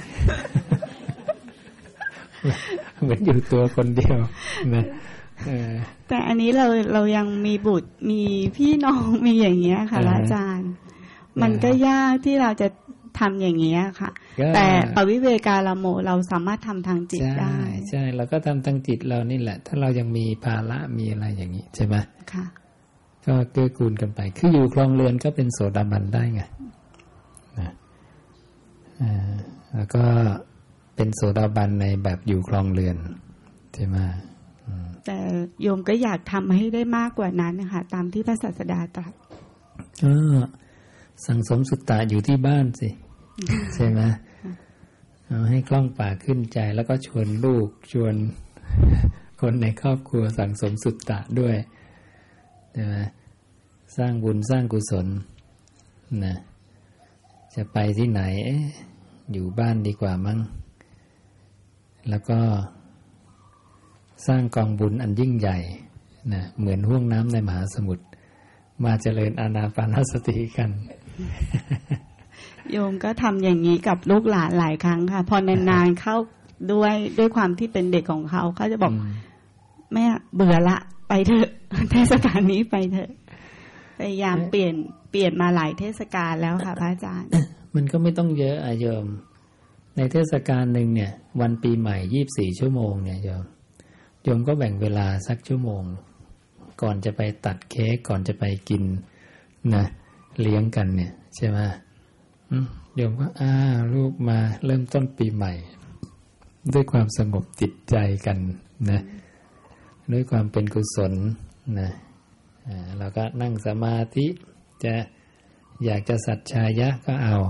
Speaker 1: เหมือนอยู่ตัวคนเดียวนะ
Speaker 3: แต่อันนี้เราเรายังมีบุตรมีพี่น้องมีอย่างเงี้ยค่ะอาจารย์มันก็ยากที่เราจะทำอย่างเงี้ยค่ะแต่ปวิเวกาลโมเราสามารถทำทางจิตได้
Speaker 1: ใช่เราก็ทำทางจิตเรานี่แหละถ้าเรายังมีภาระมีอะไรอย่างนี้ใช่ไหม
Speaker 3: ค่ะ
Speaker 1: ก็เกื้อกูลกันไปคืออยู่ครองเรือนก็เป็นโสดาบันได้ไงนะอ่าแล้วก็เป็นโสดาบันในแบบอยู่ครองเรือนใช่ไหม
Speaker 3: แต่โยมก็อยากทำให้ได้มากกว่านั้นนะคะตามที่พระศาสดาตรัส
Speaker 1: ก็สั่งสมสุตตะอยู่ที่บ้านสิใช่ไหมเอาให้คล่องปากขึ้นใจแล้วก็ชวนลูกชวนคนในครอบครัวสั่งสมสุตตะด้วยใช่ไหมสร้างบุญสร้างกุศลนะจะไปที่ไหนอยู่บ้านดีกว่ามั้งแล้วก็สร้างกองบุญอันยิ่งใหญ่นะเหมือนห้วงน้ำในมหาสมุทรมาเจริญอานาปานสติกัน
Speaker 3: โยมก็ทำอย่างนี้กับลูกหลานหลายครั้งค่ะพอนานๆเข้าด้วยด้วยความที่เป็นเด็กของเขาเขาจะบอกแม่เบื่อละไปเถอะเทศกาลนี้ไปเถอะพยายามเปลี่ยนเปลี่ยนมาหลายเทศกาลแล้วค่ะพระอาจารย์
Speaker 1: มันก็ไม่ต้องเยอะอะโยมในเทศกาลหนึ่งเนี่ยวันปีใหม่ยี่สิบสี่ชั่วโมงเนี่ยโยมโยมก็แบ่งเวลาสักชั่วโมงก่อนจะไปตัดเค้กก่อนจะไปกินนะเลี้ยงกันเนี่ยใช่ไหมโยมก็อ้าลูกมาเริ่มต้นปีใหม่ด้วยความสงบจิตใจกันนะด้วยความเป็นกุศลนะเราก็นั่งสมาธิจะอยากจะสัจฉายะก็เอา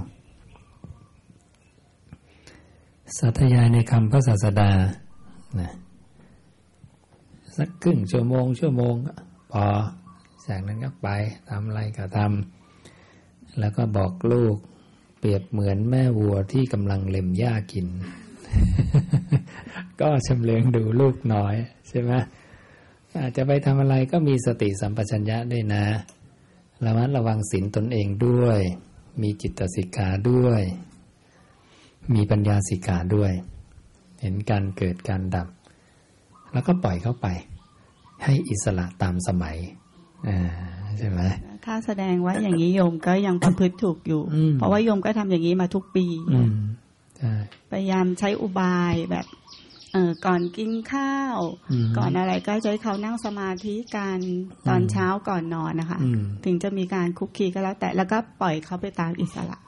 Speaker 1: สาธยายในคำพระศาสดานะสักครึ่งชั่วโมงชั่วโมงพอจากนั้นก็ไปทำอะไรก็ทำแล้วก็บอกลูกเปรียบเหมือนแม่วัวที่กำลังเล็มหญ้ากิน ก็ชำเลืองดูลูกน้อยใช่ไหมอาจจะไปทำอะไรก็มีสติสัมปชัญญะด้วยนะระมัดระวังศีลตนเองด้วยมีจิตสิกขาด้วยมีปัญญาสิกขาด้วยเห็นการเกิดการดับแล้วก็ปล่อยเข้าไปให้อิสระตามสมัยอ่าใช่ไหม
Speaker 3: ถ้าแสดงว่าอย่างนี้โยมก็ยังประพฤติถูกอยู่เพราะว่าโยมก็ทำอย่างนี้มาทุกปีพยายามใช้อุบายแบบเอ่อก่อนกินข้าวก่อนอะไรก็จะให้เขานั่งสมาธิกันตอนเช้าก่อนนอนนะคะถึงจะมีการคุกคีก็แล้วแต่แล้วก็ปล่อยเขาไปตามอิสระ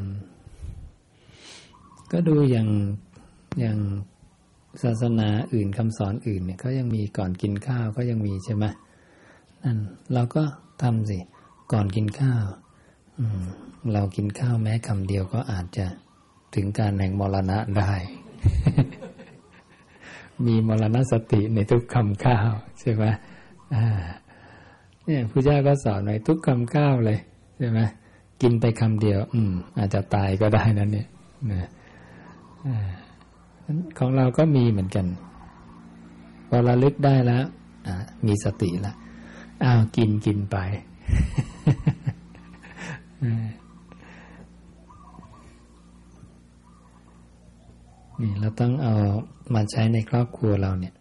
Speaker 1: ก็ดูอย่างอย่างศาสนาอื่นคำสอนอื่นเนี่ยเขายังมีก่อนกินข้าวก็ยังมีใช่ไหมนั่นเราก็ทำสิก่อนกินข้าวเรากินข้าวแม้คำเดียวก็อาจจะถึงการแห่งมรณะได้ มีมรณสติในทุกคำข้าวใช่ไหมเนี่ยพระเจ้าก็สอนไว้ทุกคำข้าวเลยใช่ไหมกินไปคำเดียวอืมอาจจะตายก็ได้นั่นเนี่ยนะของเราก็มีเหมือนกันพอระลึกได้แล้วมีสติแล้วอ้าวกินกินไปนี่เราต้องเอามาใช้ในครอบครัวเราเนี่ย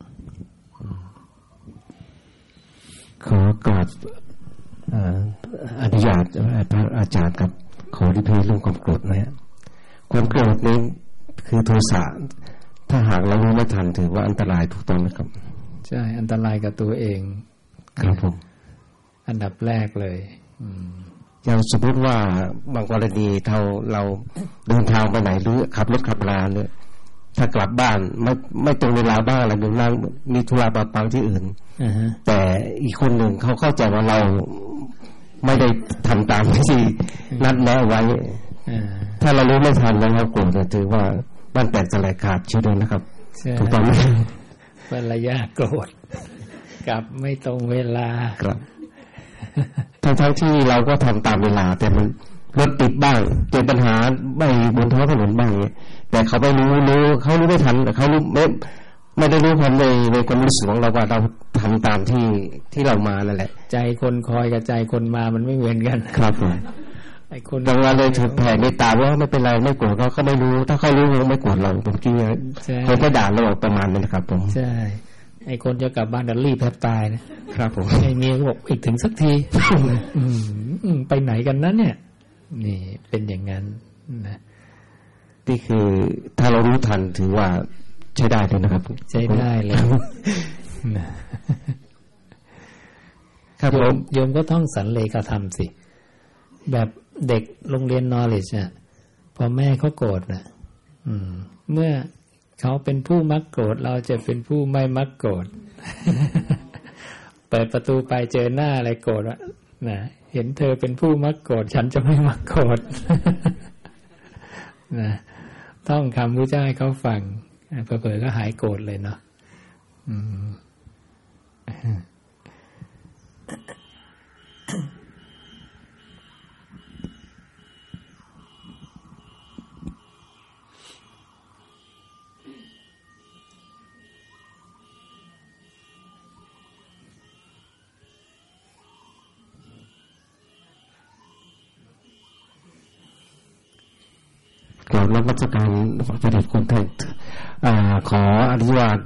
Speaker 4: ขอกราบอนุญาตพระอาจารย์กับขอริเพลเรื่องความโกรธนะฮะความโกรธนี้คือโทสะถ้าหากเรารู้ไม่ทันถือว่าอันตรายถูกต้องไหมครับ
Speaker 1: ใช่อันตรายกับตัวเอง
Speaker 4: ครับผม
Speaker 1: อันดับแรกเลย
Speaker 4: อย่างสมมติว่าบางกรณีเราเราเดินทางไปไหนหรือขับรถขับราเนี่ยถ้ากลับบ้านไม่ไม่ตรงเวลาบ้างอะไรหนึ่งนั่งมีธุระบางที่อื่น uh-huh. แต่อีกคนหนึ่งเขาเข้าใจว่าเราไม่ได้ทำตามที่นัดแนะไว้ uh-huh. ถ้าเรารู้ไม่ทันแล้วเราโกรธถือว่าบ้านแตกสลายขาดเชื่อด้วยนะครับถูกต้องไหม
Speaker 1: ภรรยาโกรธกลับไม่ตรงเวลา
Speaker 4: ครับทั้งทั้งที่เราก็ทำตามเวลาแต่มันรถติดบ้างเจอปัญหาไม่บนท้องถนนบ้างเนี่ยแต่เขาไม่รู้รู้เขารู้ไม่ทันเขารู้ไม่ไม่ได้รู้ความในในความรู้สึกของเราว่าเราทำตามที่ที่เรามานั่นแหละ
Speaker 1: ใจคนคอยกับใจคนมามันไม่เหมือนกัน
Speaker 4: ครับผม
Speaker 1: ไอ้คน
Speaker 4: บางวันเลยถึงแผ่เมตตาว่าไม่เป็นไรไม่โกรธเขาเขาไม่รู้ถ้าเขารู้เขาไม่โกรธเราผมคิดว่าเขาก็ด่าเราออกประมาณนั้นครับผม
Speaker 1: ใช่ไอ้คนจะกลับบ้านดันรีบแทบตายนะครับ
Speaker 4: ผม
Speaker 1: ไอ้เมียก็บอกอีกถึงสักทีไปไหนกันนั้นเนี่ยนี่เป็นอย่างนั้นนะ
Speaker 4: นี่คือถ้าเรารู้ทันถือว่าใช้ได้เลยนะครับ
Speaker 1: ใช้ได้เลยครับโยมโยมก็ท่องสันเลขาธรรมสิแบบเด็กโรงเรียน knowledge อ่ะพอแม่เขาโกรธน่ะเมื่อเขาเป็นผู้มักโกรธเราจะเป็นผู้ไม่มักโกรธเปิดประตูไปเจอหน้าอะไรโกรธอ่ะนะเห็นเธอเป็นผู้มักโกรธฉันจะไม่มักโกรธนะท่องคำพระเจ้าให้เขาฟังเผลอๆก็หายโกรธเลยเนาะ
Speaker 4: กราบนมัสการพระเดชคุณท่านขออนุญาต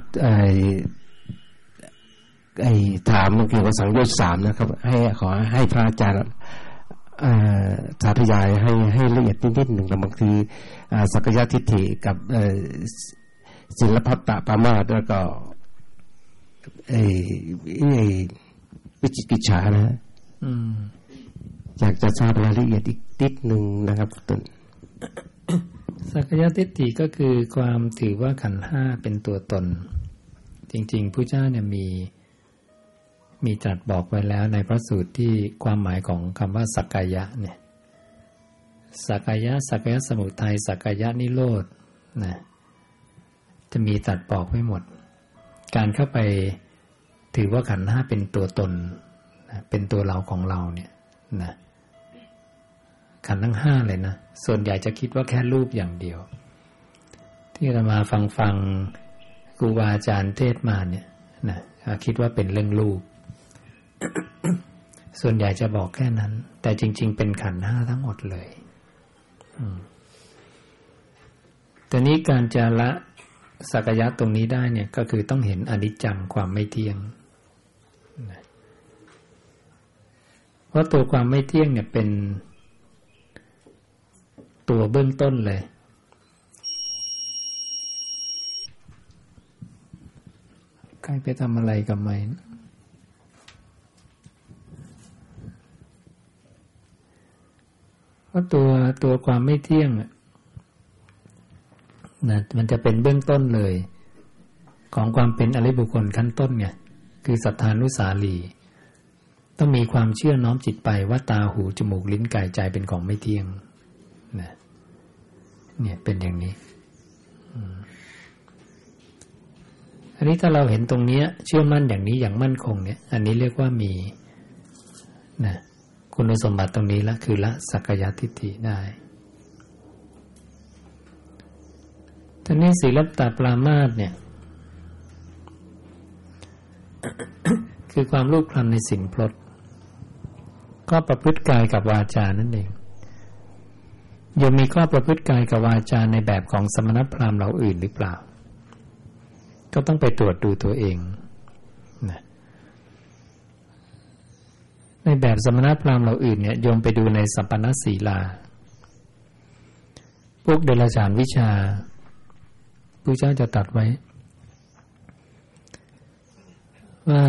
Speaker 4: ไอ้ถามเกี่ยวกับสังโยชน์สามนะครับให้ขอให้พระอาจารย์สาธยายให้ให้ละเอียดนิดๆหนึ่งบางทีสักยะทิฏฐิกับศิลปัตตปามาสแล้วก็ไอ้วิจิกิจฉานะอยากจะทราบรายละเอียดอีกนิดหนึ่งนะครับต้น
Speaker 1: สักยทิฏฐิก็คือความถือว่าขันธ์ห้าเป็นตัวตนจริงๆพระเจ้าเนี่ยมีมีตรัสบอกไว้แล้วในพระสูตรที่ความหมายของคำว่าสักกายะเนี่ยสักกายะสักกายะสมุทัยสักกายะนิโรธนะจะมีตรัสบอกไว้หมดการเข้าไปถือว่าขันธ์ห้าเป็นตัวตนนะเป็นตัวเราของเราเนี่ยนะขันธ์ทั้งห้าเลยนะส่วนใหญ่จะคิดว่าแค่รูปอย่างเดียวที่เรามาฟังฟังครูบาอาจารย์เทศมาเนี่ยนะคิดว่าเป็นเรื่องรูป ส่วนใหญ่จะบอกแค่นั้นแต่จริงๆเป็นขันธ์ห้าทั้งหมดเลยแต่นี้การจะละสักกายะตรงนี้ได้เนี่ยก็คือต้องเห็นอนิจจังความไม่เที่ยงเพราะตัวความไม่เที่ยงเนี่ยเป็นตัวเบื้องต้นเลยใครไปทำอะไรกับมันเพราะตัวตัวความไม่เที่ยงนะมันจะเป็นเบื้องต้นเลยของความเป็นอริยบุคคลขั้นต้นไงคือสัทธานุสาลีต้องมีความเชื่อน้อมจิตไปว่าตาหูจมูกลิ้นกายใจเป็นของไม่เที่ยงนะเนี่ยเป็นอย่างนี้อันนี้ถ้าเราเห็นตรงนี้เชื่อมั่นอย่างนี้อย่างมั่นคงเนี่ยอันนี้เรียกว่ามีนะคุณสมบัติตรงนี้ละคือละสักกายทิฏฐิได้ทีนี้ศีลปตปรามาสเนี่ย คือความรูปคลำในศีลพจน์ก็ประพฤติกายกับวาจานั่นเองโยมมีข้อประพฤติกายกับวาจาในแบบของสมณพราหมณ์เราอื่นหรือเปล่าก็ต้องไปตรวจดูตัวเองนะในแบบสมณพราหมณ์เราอื่นเนี่ยโยมไปดูในสัปปนศีลาพวกเดรัจฉานวิชาพระเจ้าจะตรัสไว้ว่า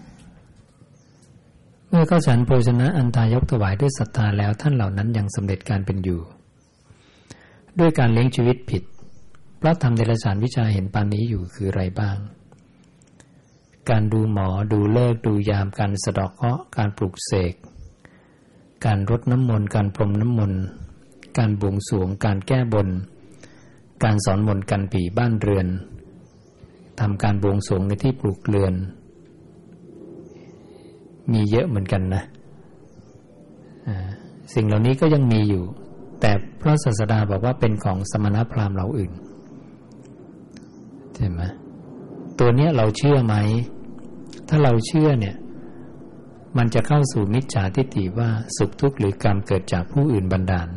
Speaker 1: เมื่อเข้าฉันโภชนะอันทายกถวายด้วยศรัทธาแล้วท่านเหล่านั้นยังสำเร็จการเป็นอยู่ด้วยการเลี้ยงชีวิตผิดเพราะทำเดรัจฉานวิชาเห็นปานนี้อยู่คืออะไรบ้างการดูหมอดูเลิกษ์ดูยามการสะเดาะเคราะห์การปลุกเสกการรดน้ำมนต์การพรมน้ำมนต์การบวงสรวงการแก้บนการสอนมนต์กันผีบ้านเรือนทำการบวงสรวงในที่ปลูกเรือนมีเยอะเหมือนกันนะสิ่งเหล่านี้ก็ยังมีอยู่แต่พระศาสดาบอกว่าเป็นของสมณพราหมณ์เราอื่นใช่ไหมตัวเนี้ยเราเชื่อไหมถ้าเราเชื่อเนี่ยมันจะเข้าสู่มิจฉาทิฏฐิว่าสุขทุกข์หรือกรรมเกิดจากผู้อื่นบันดาล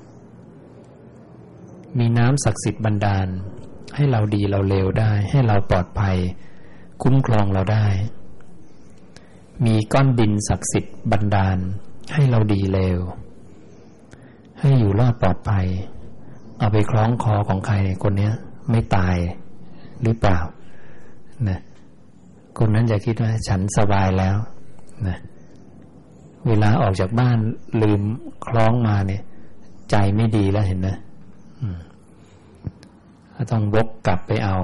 Speaker 1: มีน้ำศักดิ์สิทธิ์บันดาลให้เราดีเราเลวได้ให้เราปลอดภัยคุ้มครองเราได้มีก้อนดินศักดิ์สิทธิ์บันดาลให้เราดีเลวให้อยู่รอดปลอดภัยเอาไปคล้องคอของใครคนเนี้ยไม่ตายหรือเปล่านะคนนั้นจะคิดว่าฉันสบายแล้วนะเวลาออกจากบ้านลืมคล้องมาเนี่ยใจไม่ดีแล้วเห็นไหมต้องวกกลับไปเอา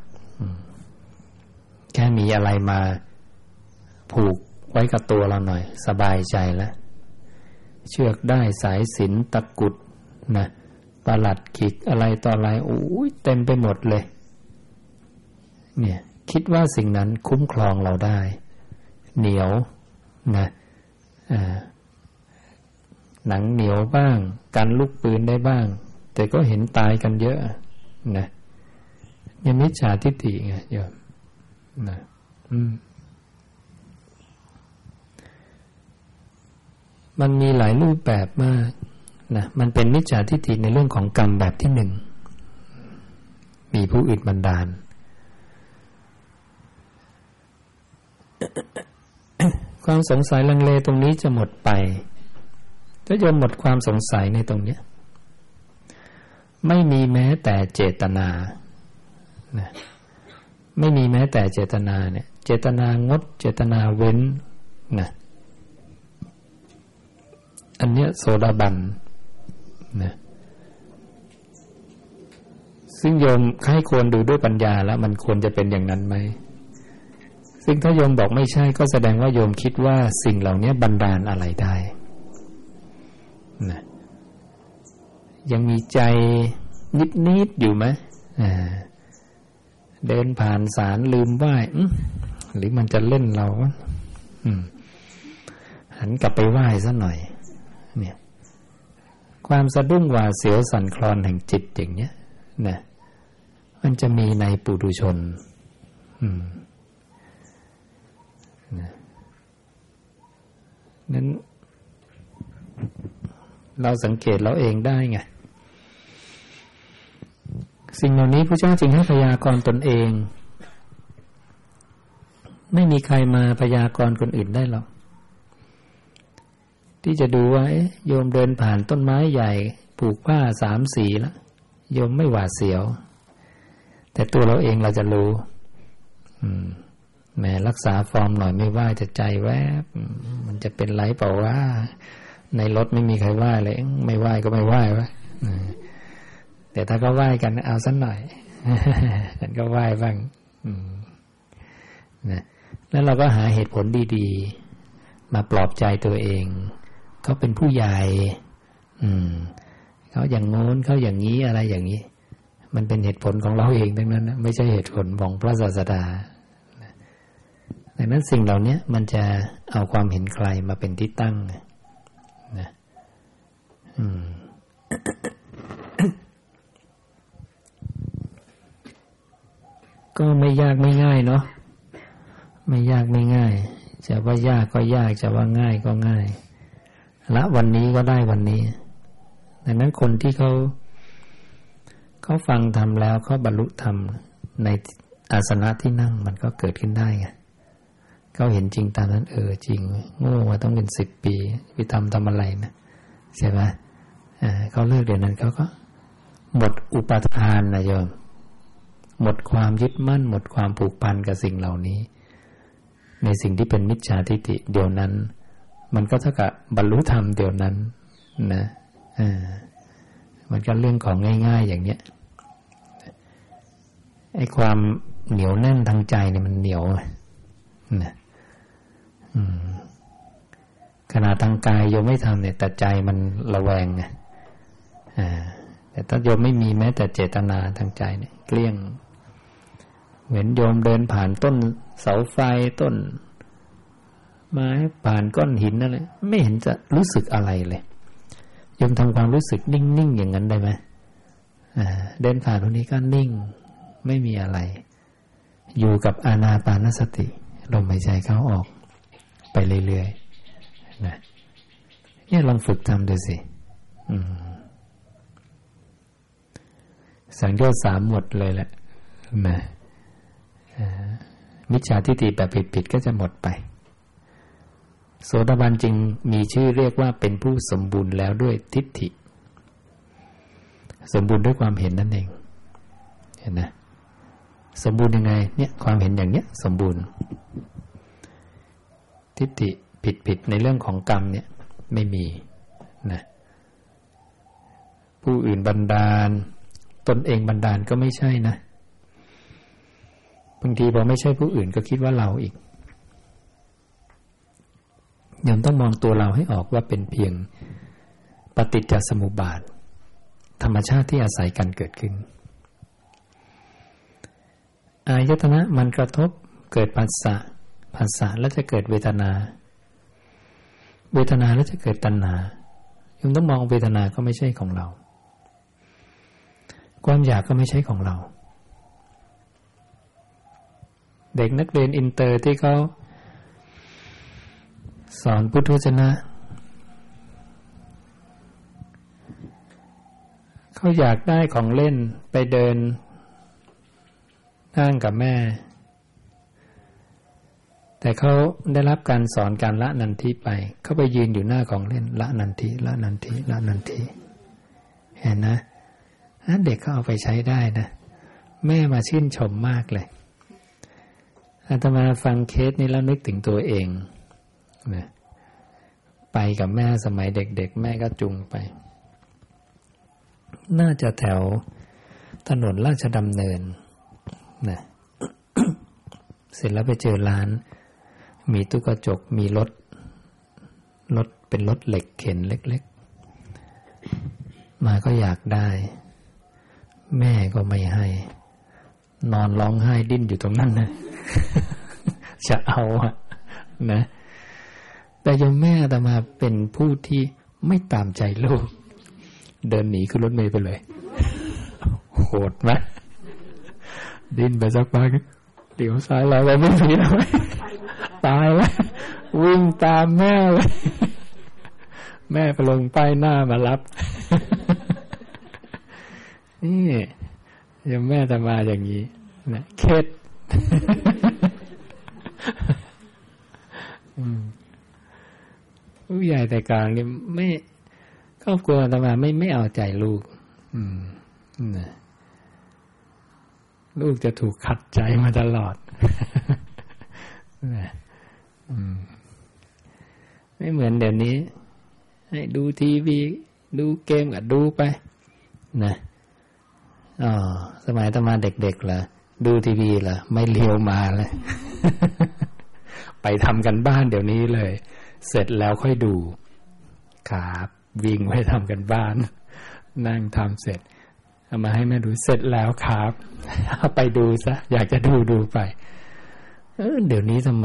Speaker 1: แค่มีอะไรมาผูกไว้กับตัวเราหน่อยสบายใจแล้วเชือกได้สายสิญจน์ตะกุดนะประหลัดขิกอะไรต่ออะไรโอ้ยเต็มไปหมดเลยเนี่ยคิดว่าสิ่งนั้นคุ้มครองเราได้เหนียวนะอ่าหนังเหนียวบ้างกันลูกปืนได้บ้างแต่ก็เห็นตายกันเยอะนะยังมิจฉาทิฏฐิไงโยมนะอืมมันมีหลายรูปแบบมากนะมันเป็นมิจฉาทิฏฐิในเรื่องของกรรมแบบที่หนึ่งมีผู้อื่นบันดาล ความสงสัยลังเลตรงนี้จะหมดไปถ้าโยมหมดความสงสัยในตรงนี้ไม่มีแม้แต่เจตนานะไม่มีแม้แต่เจตนาเนี่ยเจตนางดเจตนาเว้นนะอันเนี้ยโสดาบันนะซึ่งโยมให้ควรดูด้วยปัญญาแล้วมันควรจะเป็นอย่างนั้นไหมซึ่งถ้าโยมบอกไม่ใช่ก็แสดงว่าโยมคิดว่าสิ่งเหล่านี้บันดาลอะไรได้นะยังมีใจนิดๆอยู่ไหมอ่าเดินผ่านศาลลืมไหว้หรือมันจะเล่นเราอืมหันกลับไปไหว้ซะหน่อยเนี่ยความสะดุ้งหวาดเสียวสั่นคลอนแห่งจิตอย่างเนี้ยนะมันจะมีในปุถุชนอืมนะนั้นเราสังเกตเราเองได้ไงสิ่งเหล่านี้พระเจ้าจึงให้พยากรณ์ตนเองไม่มีใครมาพยากรณ์คนอื่นได้หรอกที่จะดูว่าโยมเดินผ่านต้นไม้ใหญ่ผูกผ้าสามสีแล้วโยมไม่หวาดเสียวแต่ตัวเราเองเราจะรู้อืมแหมรักษาฟอร์มหน่อยไม่ว่าจะใจแวบมันจะเป็นไรเปล่าว่าในรถไม่มีใครว่าเลยไม่ว่าก็ไม่ว่าวะแต่ถ้าก็ว่ากันเอาสักหน่อยฉันก็ว่าบ้างนะแล้วเราก็หาเหตุผลดีๆมาปลอบใจตัวเองเขาเป็นผู้ใหญ่อืมเขาอย่างโน้นเขาอย่างนี้อะไรอย่างนี้มันเป็นเหตุผลของเราเองทั้งนั้นนะไม่ใช่เหตุผลของพระศาสดาดังนั้นสิ่งเหล่านี้มันจะเอาความเห็นใครมาเป็นที่ตั้งนะอืม ก็ไม่ยากไม่ง่ายเนาะไม่ยากไม่ง่ายจะว่ายากก็ยากจะว่าง่ายก็ง่ายละวันนี้ก็ได้วันนี้ดังนั้นคนที่เขาเขาฟังธรรมแล้วเขาบรรลุธรรมในอาสนะที่นั่งมันก็เกิดขึ้นได้ไงเขาเห็นจริงตามนั้นเออจริงโง่มาต้องเป็นสิบปีไปทำทำอะไรนะใช่ไหมอ่าเขาเลิกเดี๋ยวนั้นเขาก็หมดอุปทานนะโยมหมดความยึดมั่นหมดความผูกพันกับสิ่งเหล่านี้ในสิ่งที่เป็นมิจฉาทิฏฐิเดี๋ยวนั้นมันก็เท่ากับบรรลุธรรมเดี๋ยวนั้นนะอ่ามันก็เรื่องของง่ายๆอย่างเนี้ยไอ้ความเหนียวแน่นทางใจเนี่ยมันเหนียวนะอืมขณะทางกายโยมไม่ทำเนี่ยแต่ใจมันระแวงไงอ่าแต่ถ้าโยมไม่มีแม้แต่เจตนาทางใจเนี่ยเกลี้ยงเหมือนโยมเดินผ่านต้นเสาไฟต้นไม้ผ่านก้อนหินนั่นแหละไม่เห็นจะรู้สึกอะไรเลยโยมทำความรู้สึกนิ่งๆอย่างนั้นได้ไหมอ่าเดินผ่านตรงนี้ก็นิ่งไม่มีอะไรอยู่กับอานาปานสติลมหายใจเข้าออกไปเรื่อยๆนะเนี่ยลองฝึกทำดูสิอืมสังโยชน์สามหมดเลยแหละนะมิจฉาทิฏฐิแบบผิดๆก็จะหมดไปโสดาบันจึงมีชื่อเรียกว่าเป็นผู้สมบูรณ์แล้วด้วยทิฏฐิสมบูรณ์ด้วยความเห็นนั่นเองเห็นนะสมบูรณ์ยังไงเนี่ยความเห็นอย่างเนี้ยสมบูรณ์ทิฏฐิผิดๆในเรื่องของกรรมเนี่ยไม่มีนะผู้อื่นบันดาลตนเองบันดาลก็ไม่ใช่นะบางทีพอไม่ใช่ผู้อื่นก็คิดว่าเราอีกยังต้องมองตัวเราให้ออกว่าเป็นเพียงปฏิจจสมุปบาทธรรมชาติที่อาศัยกันเกิดขึ้นอายตนะมันกระทบเกิดผัสสะผัสสะแล้วจะเกิดเวทนาเวทนาแล้วจะเกิดตัณหายังต้องมองเวทนาก็ไม่ใช่ของเราความอยากก็ไม่ใช่ของเราเด็กนักเรียนอินเตอร์ที่เขาสอนพุทธวจนะเขาอยากได้ของเล่นไปเดินนั่งกับแม่แต่เขาได้รับการสอนการละนันทิไปเขาไปยืนอยู่หน้าของเล่นละนันทิละนันทิละนันทิเห็นนะเด็กเขาเอาไปใช้ได้นะแม่มาชื่นชมมากเลยอาตมาฟังเคสนี้แล้วนึกถึงตัวเองนะไปกับแม่สมัยเด็กๆแม่ก็จุงไปน่าจะแถวถนนราชดำเนินนะ เสร็จแล้วไปเจอร้านมีตู้กระจกมีรถรถเป็นรถเหล็กเข็นเล็กๆมาก็อยากได้แม่ก็ไม่ให้นอนร้องไห้ดิ้นอยู่ตรงนั้นนะ จะเอาอะนะแต่โยมแม่อาตมาเป็นผู้ที่ไม่ตามใจลูกเดินหนีขึ้นรถเมล์ไปเลยโหดไหมดิ้นไปสักพักเดี๋ยวซ้ายเราไปไม่มีแล้วตายแล้ววิ่งตามแม่เลยแม่ไปลงป้ายหน้ามารับนี่โยมแม่จะมาอย่างนี้นะเคล็ดผู้ใหญ่แต่กลางนี่ไม่ครอบครัวอาตมาไม่ไม่เอาใจลูกอืมนะลูกจะถูกขัดใจมาตลอดนะอืมไม่เหมือนเดี๋ยวนี้ให้ดูทีวีดูเกมก็ดูไปนะอ๋อสมัยอาตมาเด็กๆเหรอดูทีวีเหรอไม่เลี้ยวมาเลย ไปทำกันบ้านเดี๋ยวนี้เลยเสร็จแล้วค่อยดูครับวิ่งไปทำกันบ้านนั่งทำเสร็จเอามาให้แม่ดูเสร็จแล้วครับเอาไปดูซะอยากจะดูดูไปเออเดี๋ยวนี้ทำไม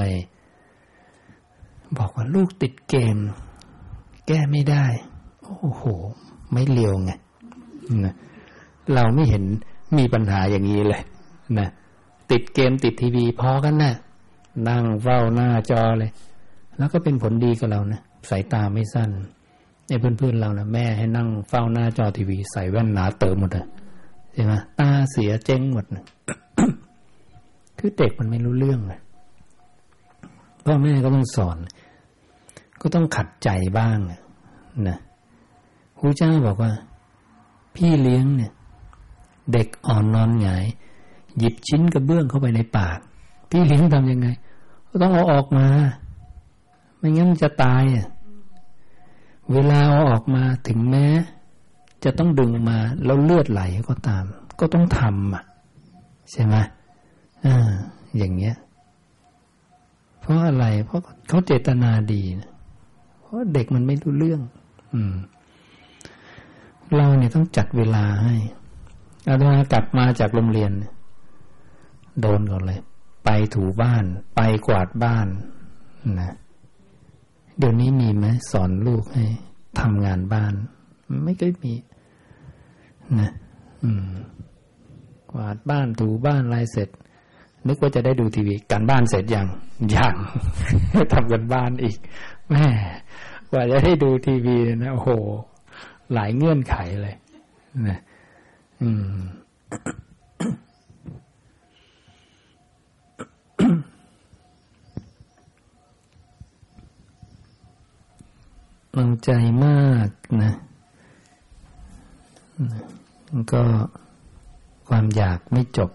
Speaker 1: บอกว่าลูกติดเกมแก้ไม่ได้โอ้โหไม่เลียวไงนะเราไม่เห็นมีปัญหาอย่างนี้เลยนะติดเกมติดทีวีพอกันนะนั่งเฝ้าหน้าจอเลยแล้วก็เป็นผลดีกับเรานะสายตาไม่สั้นในเพื่อนๆเรานะแม่ให้นั่งเฝ้าหน้าจอทีวีใส่แว่นหนาเติมหมดเลยใช่ไหมตาเสียเจ๊งหมดนะ คือเด็กมันไม่รู้เรื่องเลยพ่อแม่ก็ต้องสอนก็ต้องขัดใจบ้างนะครูเจ้าบอกว่าพี่เลี้ยงเนี่ยเด็กอ่อนนอนหงายหยิบชิ้นกระเบื้องเข้าไปในปากพี่เลี้ยงทำยังไงก็ต้องเอาออกมาไม่งั้นมันจะตายอ่ะเวลาเอาออกมาถึงแม้จะต้องดึงมาแล้วเลือดไหลก็ตามก็ต้องทำอ่ะใช่ไหมอ่าอย่างเงี้ยเพราะอะไรเพราะเขาเจตนาดีนะเพราะเด็กมันไม่รู้เรื่องอืมเราเนี่ยต้องจัดเวลาให้อาตมากลับมาจากโรงเรียนโดนก่อนเลยไปถูบ้านไปกวาดบ้านนะเดี๋ยวนี้มีไหมสอนลูกให้ทำงานบ้านไม่เคยมีนะอืมกวาดบ้านถูบ้านอะไรเสร็จนึกว่าจะได้ดูทีวีการบ้านเสร็จยังยังทำกันบ้านอีกแม่กว่าจะได้ดูทีวีนะโอ้โหหลายเงื่อนไขเลยนะอืมลังใจมากนะก็ความอยากไม่จบ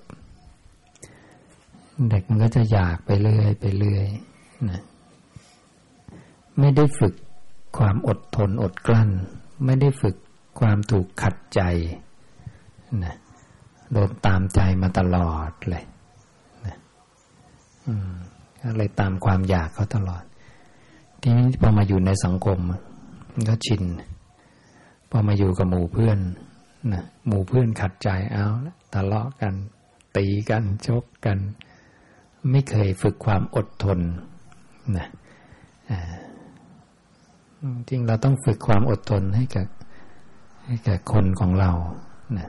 Speaker 1: เด็กมันก็จะอยากไปเรื่อยไปเรื่อยนะไม่ได้ฝึกความอดทนอดกลั้นไม่ได้ฝึกความถูกขัดใจนะโดนตามใจมาตลอดเลยนะอืมก็เลยตามความอยากเขาตลอดทีนี้พอมาอยู่ในสังคมมันก็ชินพอมาอยู่กับหมู่เพื่อนนะหมู่เพื่อนขัดใจเอาทะเลาะกันตีกันชกกันไม่เคยฝึกความอดทนนะจริงเราต้องฝึกความอดทนให้กับให้กับคนของเรานะ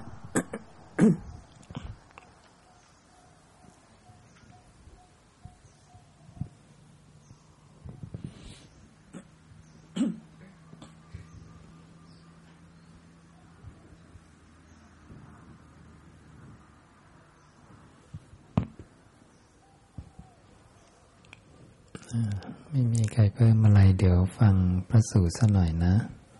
Speaker 1: ไม่มีใครเพิ่มอะไรเดี๋ยวฟังพระสูตรสักหน่อยนะ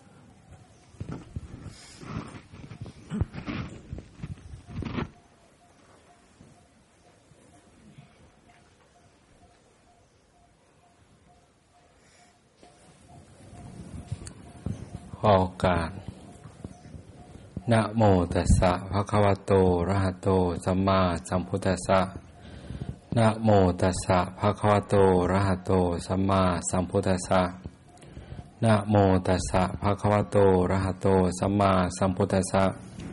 Speaker 5: ขอโอกาสนะโมตัสสะภะคะวะโตอะระหะโตสัมมาสัมพุทธัสสะนะโมตัสสะภะคะวะโตอะระหะโตสัมมาสัมพุทธัสสะนะโมตัสสะภะคะวะโตอะระหะโตสัมมาสัมพุทธัสสะ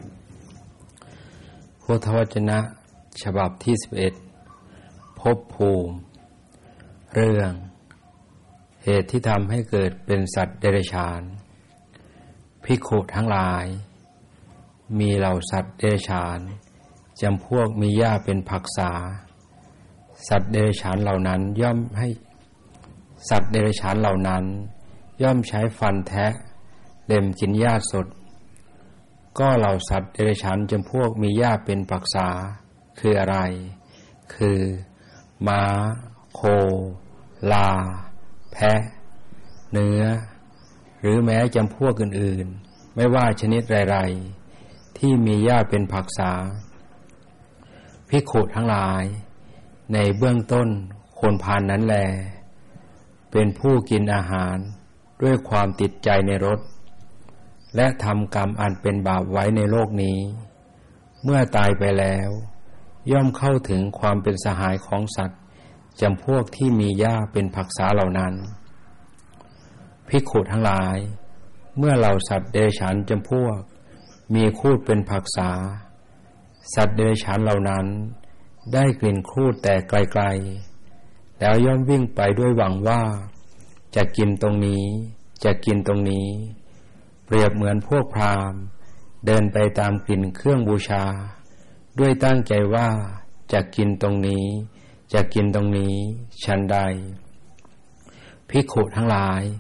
Speaker 5: พุทธวจนะฉบับที่สิบเอ็ดภพภูมิเรื่องเหตุที่ทำให้เกิดเป็นสัตว์เดรัจฉานภิกขุทั้งหลายมีเหล่าสัตว์เดรัจฉานจำพวกมีหญ้าเป็นผักษาสัตว์เดรัจฉานเหล่านั้นย่อมให้สัตว์เดรัจฉานเหล่านั้นย่อมใช้ฟันแทะเล็มกินหญ้าสดก็เหล่าสัตว์เดรัจฉานจำพวกมีหญ้าเป็นผักษาคืออะไรคือม้าโคลาแพะเนื้อหรือแม้จำพวกอื่นๆไม่ว่าชนิดไรๆที่มีหญ้าเป็นผักษาภิกขุทั้งหลายในเบื้องต้นคนพาลนั้นแลเป็นผู้กินอาหารด้วยความติดใจในรสและทำกรรมอันเป็นบาปไว้ในโลกนี้เมื่อตายไปแล้วย่อมเข้าถึงความเป็นสหายของสัตว์จำพวกที่มีหญ้าเป็นผักษาเหล่านั้นภิกขุทั้งหลายเมื่อเหล่าสัตว์เดรัจฉานจำพวกมีครูดเป็นผักษาสัตว์เดรัจฉานเหล่านั้นได้กลิ่นครูดแต่ไกลๆแล้วย่อมวิ่งไปด้วยหวังว่าจะกินตรงนี้จะกินตรงนี้เปรียบเหมือนพวกพราหมณ์เดินไปตามกลิ่นเครื่องบูชาด้วยตั้งใจว่าจะกินตรงนี้จะกินตรงนี้ฉันใดภิกขุทั้งหลาย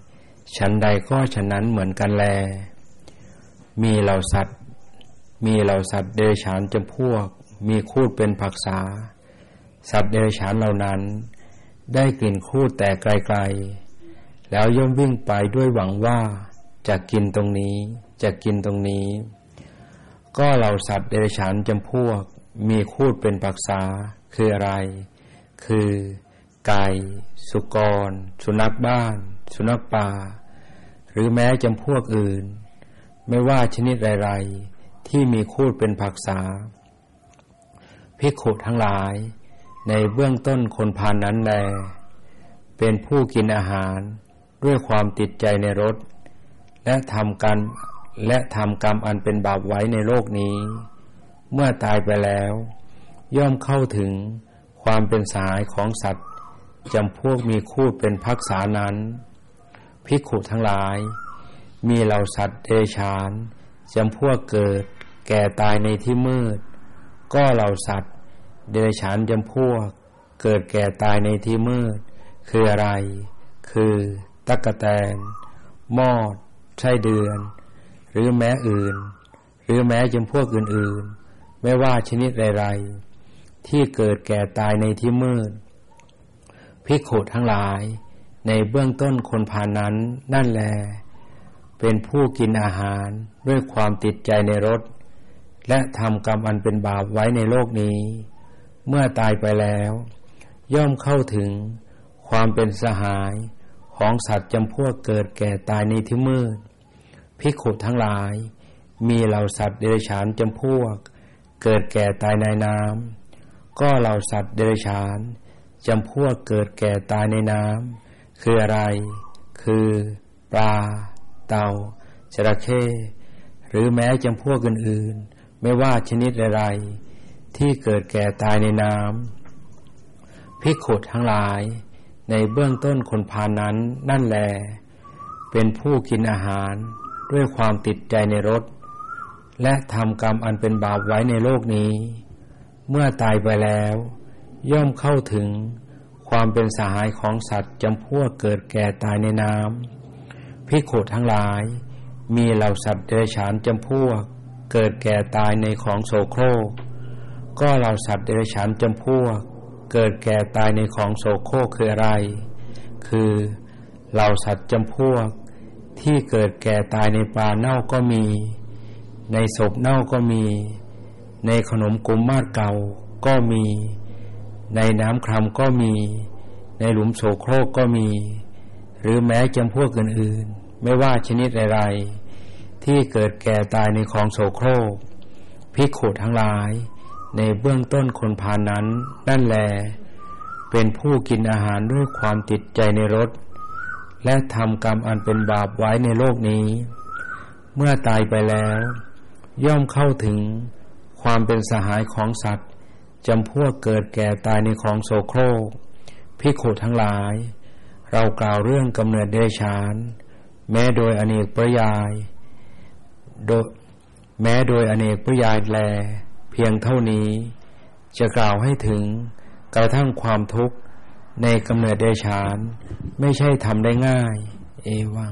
Speaker 5: ฉันใดก็ฉะนั้นเหมือนกันแลมีเหล่าสัตว์มีเหล่าสัตว์เดรัจฉานจำพวกมีครูดเป็นผักษาสัตว์เดรัจฉานเหล่านั้นได้กลิ่นครูดแต่ไกลๆแล้วย่อมวิ่งไปด้วยหวังว่าจะกินตรงนี้จะกินตรงนี้ก็เหล่าสัตว์เดรัจฉานจำพวกมีครูดเป็นผักษาคืออะไรคือไก่สุกรสุนัขบ้านสุนัขป่าหรือแม้จำพวกอื่นไม่ว่าชนิดไรๆที่มีครูดเป็นผักษาภิกขุทั้งหลายในเบื้องต้นคนพาลนั้นแลเป็นผู้กินอาหารด้วยความติดใจในรสและทำกันและทำกรรมอันเป็นบาปไว้ในโลกนี้เมื่อตายไปแล้วย่อมเข้าถึงความเป็นสหายของสัตว์จำพวกมีครูดเป็นภักษานั้นภิกขุทั้งหลายมีเหล่าสัตว์เดรัจฉานจำพวกเกิดแก่ตายในที่มืดก็เหล่าสัตว์เดรัจฉานจำพวกเกิดแก่ตายในที่มืดคืออะไรคือตั๊กแตนมอดไส้เดือนหรือแม้อื่นหรือแม้จำพวกอื่นๆไม่ว่าชนิดใดๆที่เกิดแก่ตายในที่มืดภิกขุทั้งหลายในเบื้องต้นคนพาลนั้นนั่นแลเป็นผู้กินอาหารด้วยความติดใจในรสและทำกรรมอันเป็นบาปไว้ในโลกนี้เมื่อตายไปแล้วย่อมเข้าถึงความเป็นสหายของสัตว์จำพวกเกิดแก่ตายในที่มืดภิกขุทั้งหลายมีเหล่าสัตว์เดรัจฉานจำพวกเกิดแก่ตายในน้ำก็เหล่าสัตว์เดรัจฉานจำพวกเกิดแก่ตายในน้ำคืออะไรคือปลาเต่าจระเข้หรือแม้จำพวกอื่นๆไม่ว่าชนิดใดๆที่เกิดแก่ตายในน้ำภิกขุทั้งหลายในเบื้องต้นคนพาลนั้นนั่นแลเป็นผู้กินอาหารด้วยความติดใจในรสและทำกรรมอันเป็นบาปไว้ในโลกนี้เมื่อตายไปแล้วย่อมเข้าถึงความเป็นสหายของสัตว์จำพวกเกิดแก่ตายในน้ำภิกขุทั้งหลายมีเหล่าสัตว์เดรัจฉานจำพวกเกิดแก่ตายในของโสโครกก็เหล่าสัตว์เดรัจฉานจำพวกเกิดแก่ตายในของโสโครกคืออะไรคือเหล่าสัตว์จำพวกที่เกิดแก่ตายในปลาเน่าก็มีในศพเน่าก็มีในขนมกุมมาศเก่าก็มีในน้ำคร่ำก็มีในหลุมโสโครกก็มีหรือแม้จำพวกอื่นๆไม่ว่าชนิดใดๆที่เกิดแก่ตายในของโสโครกภิกขุทั้งหลายในเบื้องต้นคนพาลนั้นนั่นแลเป็นผู้กินอาหารด้วยความติดใจในรสและทำกรรมอันเป็นบาปไว้ในโลกนี้เมื่อตายไปแล้วย่อมเข้าถึงความเป็นสหายของสัตว์จำพวกเกิดแก่ตายในของโสโครกภิกขุทั้งหลายเรากล่าวเรื่องกำเนิดเดรัจฉานแม้โดยอเนกปริยายโดยแม้โดยอเนกปริยายแลเพียงเท่านี้จะกล่าวให้ถึงกระทั่งความทุกข์ในกำเนิดเดรัจฉานไม่ใช่ทำได้ง่ายเอวัง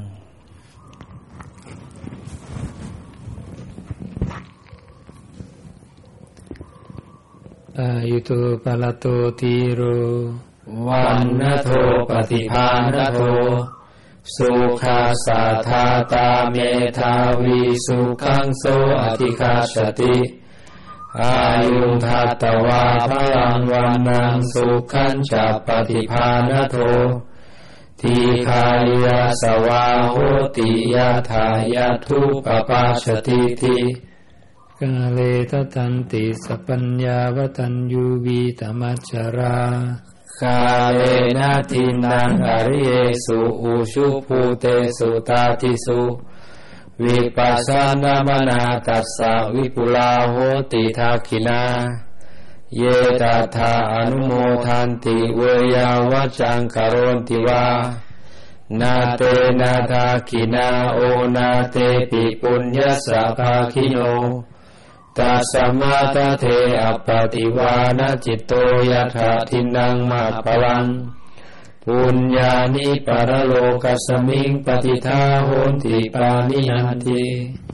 Speaker 1: อายุโตปะละโตทีโร
Speaker 5: วันนโทปฏิภาณโทสุขาสาธาตาเมธาวีสุขังโสอธิคาชติอายุทัตตวาพลังวันนังสุขันจะปฏิภาณโททีคายาสวาโหติยาทายาทุปปาชติติ
Speaker 1: กาเลตตันติสัพพัญญาวตัญญูวีตมัจจารา
Speaker 5: กาเลนะทินังอริเยสุอุชุภูเตสุตาติสุวิปัสสนามนาตัสสะวิปุลาโหติทักขินาเยตถาอนุโมทันติเวยาวัจจังกโรนติวานาเตนาทักขินาโอนาเตปิปุญญสสะภาคิโนตัสมาตเทอปปติวานะจิตโตยถาทินังมาพลัง
Speaker 1: ปุญญานิปรโลกัสสมิงปฏิทาโหนติปานิยันติ